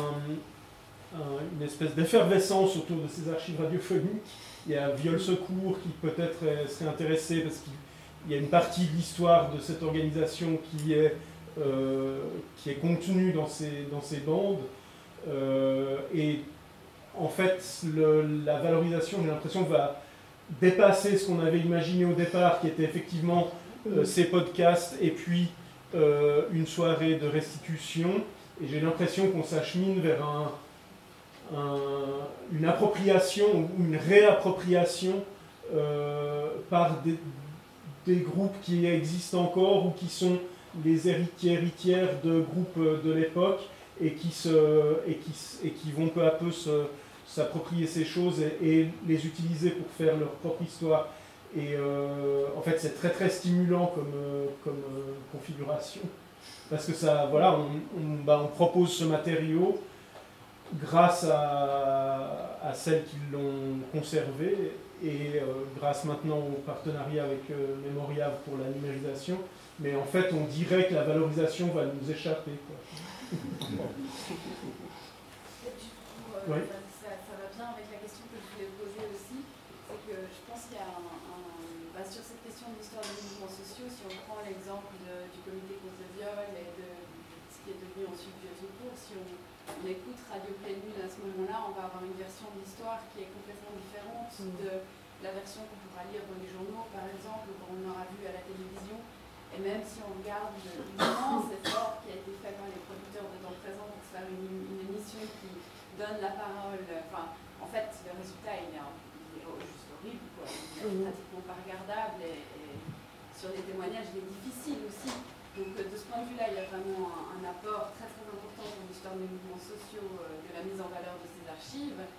une espèce d'effervescence autour de ces archives radiophoniques. Il y a Viol Secours qui peut-être serait intéressé parce qu'il y a une partie de l'histoire de cette organisation qui est contenue dans ces bandes. Et en fait, la valorisation, j'ai l'impression, va dépasser ce qu'on avait imaginé au départ, qui était effectivement ces podcasts et puis une soirée de restitution. Et j'ai l'impression qu'on s'achemine vers une appropriation ou une réappropriation par des groupes qui existent encore ou qui sont les héritières de groupes de l'époque et qui vont peu à peu s'approprier ces choses et les utiliser pour faire leur propre histoire. Et en fait, c'est très très stimulant comme configuration. Parce que ça, voilà, on propose ce matériau grâce à celles qui l'ont conservé et grâce maintenant au partenariat avec Memorial pour la numérisation. Mais en fait, on dirait que la valorisation va nous échapper, quoi. Oui. Ça va bien avec la question que je voulais poser aussi. C'est que je pense qu'il y a sur cette question de l'histoire des mouvements sociaux, si on prend l'exemple du comité contre le viol et de ce qui est devenu ensuite Viol Secours, si on écoute Radio Pleine Lune à ce moment-là, on va avoir une version de l'histoire qui est complètement différente de la version qu'on pourra lire dans les journaux, par exemple, ou qu'on aura vu à la télévision. Et même si on regarde l'immense effort qui a été fait par les producteurs de temps présent pour faire une émission qui donne la parole, en fait, le résultat il est juste horrible, quoi. Il est pratiquement pas regardable et sur les témoignages, il est difficile aussi. Donc de ce point de vue-là, il y a vraiment un apport très très important pour l'histoire des mouvements sociaux, de la mise en valeur de ces archives.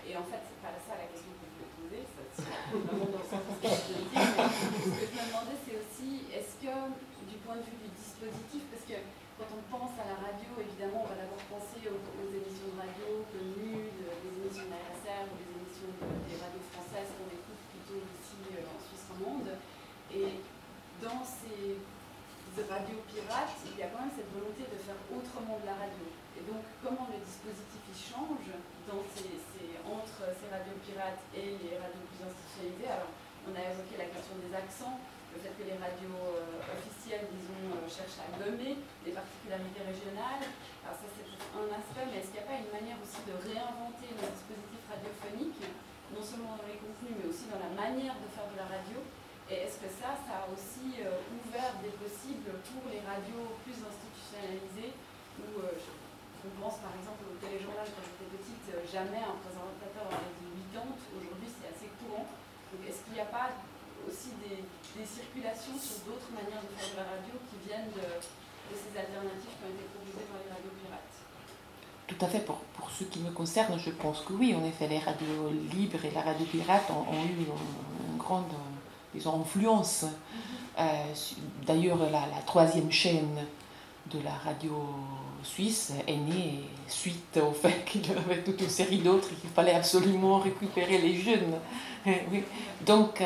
Et en fait, c'est pas ça la question que je voulais poser, c'est vraiment dans le sens de ce que je viens de dire. Mais ce que je me demandais, c'est aussi, est-ce que, du point de vue du dispositif, parce que quand on pense à la radio, évidemment, on va d'abord penser aux émissions de radio connues, des émissions de la RSR ou des émissions des radios françaises qu'on écoute plutôt ici en Suisse romande. Et dans ces radios pirates, il y a quand même cette volonté de faire autrement de la radio. Et donc, comment le dispositif il change entre ces radios pirates et les radios plus institutionnalisées? Alors, on a évoqué la question des accents, le fait que les radios officielles, disons, cherchent à gommer les particularités régionales. Alors ça, c'est un aspect, mais est-ce qu'il n'y a pas une manière aussi de réinventer le dispositif radiophonique, non seulement dans les contenus, mais aussi dans la manière de faire de la radio? Et est-ce que ça a aussi ouvert des possibles pour les radios plus institutionnalisées, où on pense par exemple au téléjournal quand j'étais petite, jamais un présentateur avait dit 80. Aujourd'hui, c'est assez courant. Donc est-ce qu'il n'y a pas aussi des circulations sur d'autres manières de faire de la radio qui viennent de ces alternatives qui ont été proposées par les radios pirates? Tout à fait, pour ce qui me concerne, je pense que oui, en effet, les radios libres et la radio pirate ont eu une grande influence. D'ailleurs, la troisième chaîne de la radio suisse est née suite au fait qu'il y avait toute une série d'autres et qu'il fallait absolument récupérer les jeunes. Oui. Donc,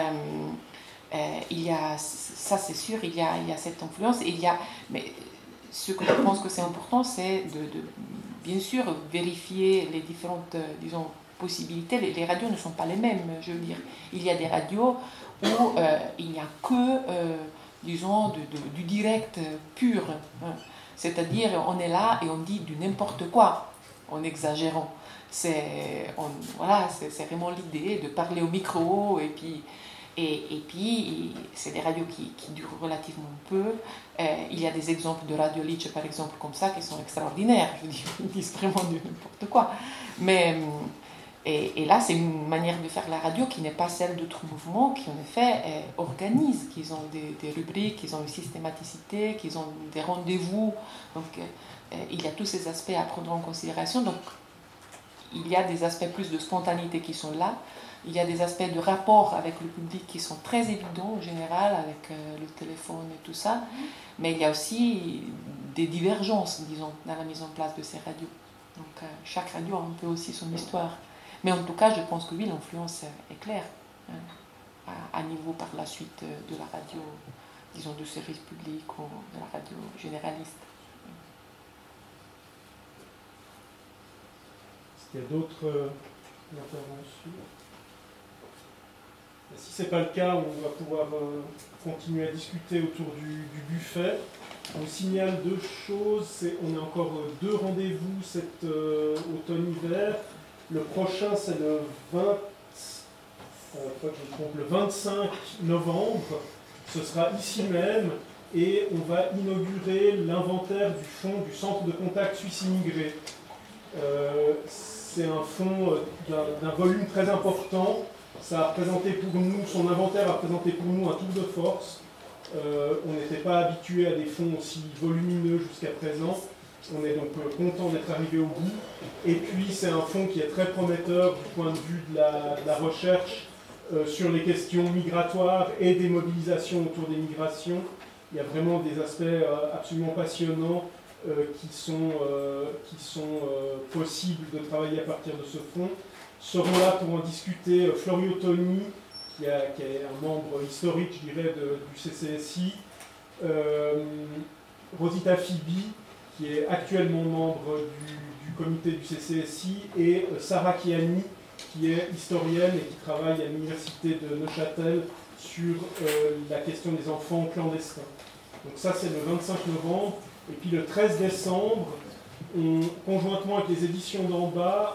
il y a, ça c'est sûr, il y a cette influence. Mais ce que je pense que c'est important, c'est de bien sûr vérifier les différentes, disons, possibilités. Les radios ne sont pas les mêmes, je veux dire. Il y a des radios où il n'y a que, disons, du direct pur. C'est-à-dire, on est là et on dit du n'importe quoi, en exagérant. C'est vraiment l'idée de parler au micro, et puis c'est des radios qui durent relativement peu. Il y a des exemples de Radio Litch, par exemple, comme ça, qui sont extraordinaires. Je veux dire, ils disent vraiment du n'importe quoi. Et là, c'est une manière de faire la radio qui n'est pas celle d'autres mouvements qui, en effet, organisent, qu'ils ont des rubriques, qu'ils ont une systématicité, qu'ils ont des rendez-vous. Donc, il y a tous ces aspects à prendre en considération. Donc, il y a des aspects plus de spontanéité qui sont là. Il y a des aspects de rapport avec le public qui sont très évidents, en général, avec le téléphone et tout ça. Mais il y a aussi des divergences, disons, dans la mise en place de ces radios. Donc, chaque radio a un peu aussi son histoire. Mais en tout cas, je pense que oui, l'influence est claire, à niveau par la suite de la radio, disons, du service public ou de la radio généraliste. Est-ce qu'il y a d'autres interventions? Si ce n'est pas le cas, on va pouvoir continuer à discuter autour du buffet. On signale deux choses. On a encore deux rendez-vous cet automne-hiver. Le prochain, c'est le 25 novembre. Ce sera ici même et on va inaugurer l'inventaire du fonds du Centre de contact Suisse immigré. C'est un fonds d'un volume très important. Ça a représenté pour nous, son inventaire a représenté pour nous un tour de force. On n'était pas habitué à des fonds aussi volumineux jusqu'à présent. On est donc content d'être arrivé au bout. Et puis c'est un fonds qui est très prometteur du point de vue de la recherche sur les questions migratoires et des mobilisations autour des migrations. Il y a vraiment des aspects absolument passionnants qui sont possibles de travailler à partir de ce fonds. Seront là pour en discuter Florio Toni, qui est un membre historique, je dirais, du CCSI, Rosita Fibi, qui est actuellement membre du comité du CCSI, et Sarah Kiani, qui est historienne et qui travaille à l'université de Neuchâtel sur la question des enfants clandestins. Donc ça, c'est le 25 novembre. Et puis le 13 décembre, conjointement avec les éditions d'en bas,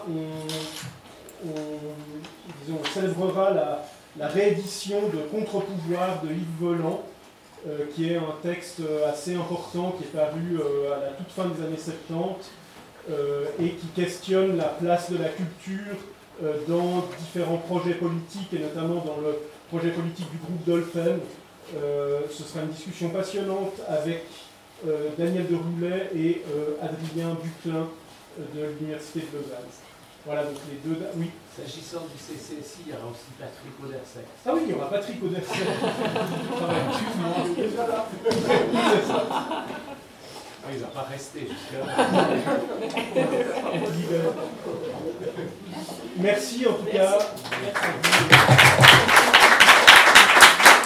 on célébrera la réédition de Contre-pouvoir de Yves Voland, qui est un texte assez important qui est paru à la toute fin des années 70 et qui questionne la place de la culture dans différents projets politiques et notamment dans le projet politique du groupe Dolphin. Ce sera une discussion passionnante avec Daniel de Roulet et Adrien Buclin de l'Université de Lausanne. Voilà, donc les deux... Oui. S'agissant du CCSI, il y aura aussi Patrick Auderset. Ah oui, il y aura Patrick Auderset. Il ne va pas rester jusqu'à... Merci en tout cas. Merci.